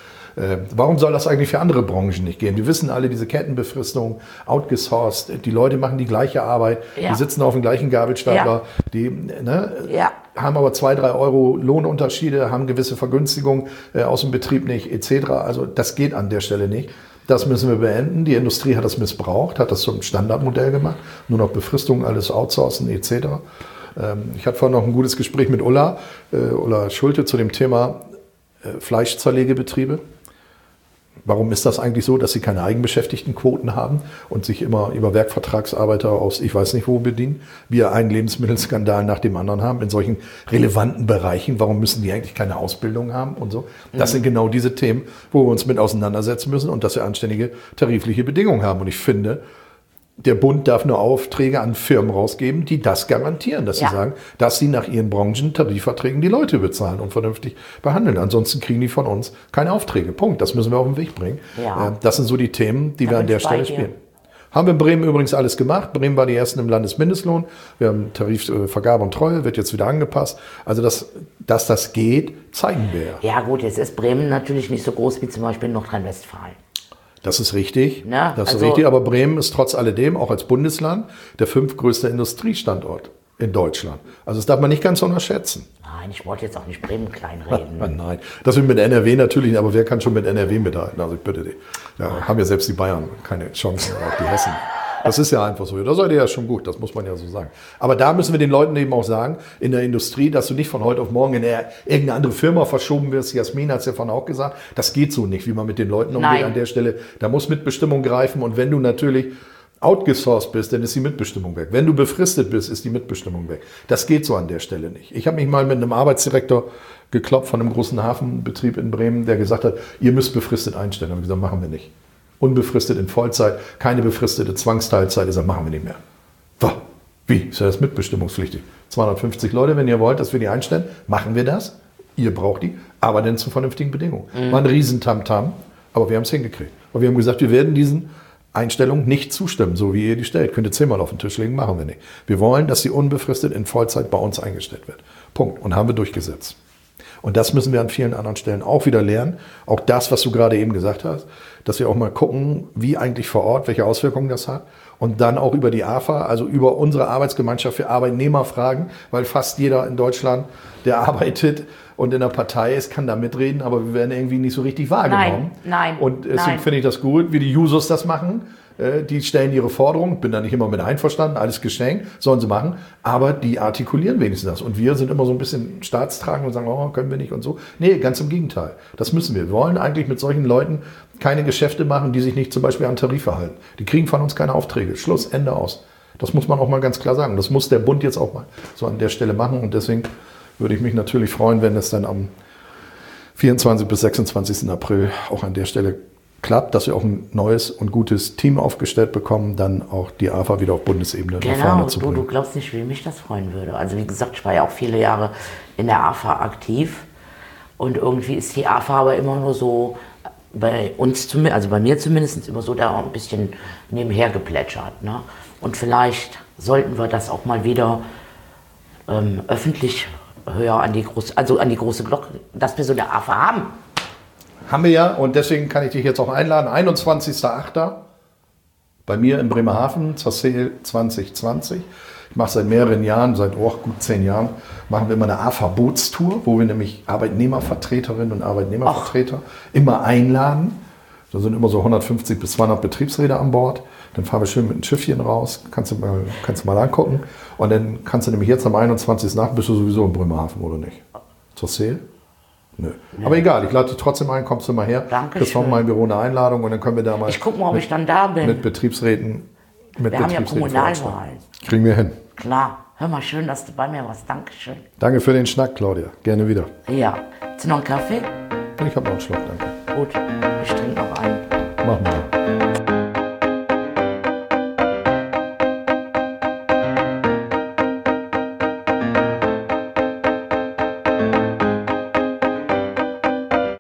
S2: Warum soll das eigentlich für andere Branchen nicht gehen? Wir wissen alle, diese Kettenbefristung, outgesourced, die Leute machen die gleiche Arbeit, die sitzen auf dem gleichen Gabelstapler, die haben aber 2-3 Euro Lohnunterschiede, haben gewisse Vergünstigungen aus dem Betrieb nicht, etc. Also das geht an der Stelle nicht. Das müssen wir beenden. Die Industrie hat das missbraucht, hat das zum Standardmodell gemacht, nur noch Befristung, alles outsourcen, etc. Ich hatte vorhin noch ein gutes Gespräch mit Ulla Schulte zu dem Thema Fleischzerlegebetriebe. Warum ist das eigentlich so, dass sie keine Eigenbeschäftigtenquoten haben und sich immer über Werkvertragsarbeiter aus ich weiß nicht wo bedienen? Wir einen Lebensmittelskandal nach dem anderen haben in solchen relevanten Bereichen. Warum müssen die eigentlich keine Ausbildung haben und so? Das sind genau diese Themen, wo wir uns mit auseinandersetzen müssen und dass wir anständige tarifliche Bedingungen haben. Und ich finde, der Bund darf nur Aufträge an Firmen rausgeben, die das garantieren, dass sie sagen, dass sie nach ihren Branchen Tarifverträgen die Leute bezahlen und vernünftig behandeln. Ansonsten kriegen die von uns keine Aufträge. Punkt. Das müssen wir auf den Weg bringen. Ja. Das sind so die Themen, die wir an der Stelle spielen. Haben wir in Bremen übrigens alles gemacht. Bremen war die ersten im Landesmindestlohn. Wir haben Tarifvergabe und Treue, wird jetzt wieder angepasst. Also, dass das geht, zeigen wir.
S1: Ja gut, jetzt ist Bremen natürlich nicht so groß wie zum Beispiel Nordrhein-Westfalen.
S2: Das ist richtig, aber Bremen ist trotz alledem auch als Bundesland der 5. größte Industriestandort in Deutschland. Also das darf man nicht ganz unterschätzen.
S1: Nein, ich wollte jetzt auch nicht Bremen kleinreden.
S2: Nein, das wird mit NRW natürlich, aber wer kann schon mit NRW mithalten? Also ich bitte dich. Da haben ja selbst die Bayern keine Chance, auch die Hessen. Das ist ja einfach so. Da seid ihr ja schon gut, das muss man ja so sagen. Aber da müssen wir den Leuten eben auch sagen, in der Industrie, dass du nicht von heute auf morgen in irgendeine andere Firma verschoben wirst. Jasmin hat es ja vorhin auch gesagt. Das geht so nicht, wie man mit den Leuten umgeht an der Stelle. Da muss Mitbestimmung greifen. Und wenn du natürlich outgesourced bist, dann ist die Mitbestimmung weg. Wenn du befristet bist, ist die Mitbestimmung weg. Das geht so an der Stelle nicht. Ich habe mich mal mit einem Arbeitsdirektor geklopft von einem großen Hafenbetrieb in Bremen, der gesagt hat, ihr müsst befristet einstellen. Da habe ich gesagt, machen wir nicht. Unbefristet in Vollzeit, keine befristete Zwangsteilzeit, das machen wir nicht mehr. Wie? Ist ja das mitbestimmungspflichtig. 250 Leute, wenn ihr wollt, dass wir die einstellen, machen wir das. Ihr braucht die, aber dann zu vernünftigen Bedingungen. War ein Riesentamtam, aber wir haben es hingekriegt. Und wir haben gesagt, wir werden diesen Einstellungen nicht zustimmen, so wie ihr die stellt. Könnt ihr 10-mal auf den Tisch legen, machen wir nicht. Wir wollen, dass sie unbefristet in Vollzeit bei uns eingestellt wird. Punkt. Und haben wir durchgesetzt. Und das müssen wir an vielen anderen Stellen auch wieder lernen. Auch das, was du gerade eben gesagt hast, dass wir auch mal gucken, wie eigentlich vor Ort, welche Auswirkungen das hat. Und dann auch über die AFA, also über unsere Arbeitsgemeinschaft für Arbeitnehmer fragen, weil fast jeder in Deutschland, der arbeitet und in der Partei ist, kann da mitreden, aber wir werden irgendwie nicht so richtig wahrgenommen.
S1: Nein.
S2: Und deswegen finde ich das gut, wie die Jusos das machen. Die stellen ihre Forderungen, bin da nicht immer mit einverstanden, alles geschenkt, sollen sie machen, aber die artikulieren wenigstens das. Und wir sind immer so ein bisschen staatstragend und sagen, oh, können wir nicht und so. Nee, ganz im Gegenteil. Das müssen wir. Wir wollen eigentlich mit solchen Leuten keine Geschäfte machen, die sich nicht zum Beispiel an Tarife halten. Die kriegen von uns keine Aufträge. Schluss, Ende aus. Das muss man auch mal ganz klar sagen. Das muss der Bund jetzt auch mal so an der Stelle machen. Und deswegen würde ich mich natürlich freuen, wenn es dann am 24. bis 26. April auch an der Stelle klappt, dass wir auch ein neues und gutes Team aufgestellt bekommen, dann auch die AFA wieder auf Bundesebene nach vorne zu bringen.
S1: Du glaubst nicht, wie mich das freuen würde. Also wie gesagt, ich war ja auch viele Jahre in der AFA aktiv und irgendwie ist die AFA aber immer nur so bei uns, also bei mir zumindest, immer so da ein bisschen nebenher geplätschert. Ne? Und vielleicht sollten wir das auch mal wieder öffentlich höher an die große Glocke, dass wir so eine AFA haben.
S2: Haben wir ja und deswegen kann ich dich jetzt auch einladen. 21.08. bei mir in Bremerhaven zur Sale 2020. Ich mache seit mehreren Jahren, seit gut 10 Jahren, machen wir immer eine AFA-Bootstour, wo wir nämlich Arbeitnehmervertreterinnen und Arbeitnehmervertreter immer einladen. Da sind immer so 150 bis 200 Betriebsräte an Bord. Dann fahren wir schön mit einem Schiffchen raus, kannst du mal angucken. Und dann kannst du nämlich jetzt am 21. Nacht bist du sowieso in Bremerhaven, oder nicht? Zur Sale? Nö. Ja. Aber egal, ich lade dich trotzdem ein, kommst du mal her.
S1: Danke.
S2: Kriegst von meinem Büro eine Einladung und dann können wir da mal.
S1: Ich gucke mal, ob ich dann da bin.
S2: Mit Betriebsräten.
S1: Wir haben ja Kommunalwahlen.
S2: Kriegen wir hin.
S1: Klar. Hör mal, schön, dass du bei mir warst. Dankeschön.
S2: Danke für den Schnack, Claudia. Gerne wieder.
S1: Ja. Willst du noch einen Kaffee?
S2: Ich habe noch einen Schluck, danke.
S1: Gut, ich trinke noch einen.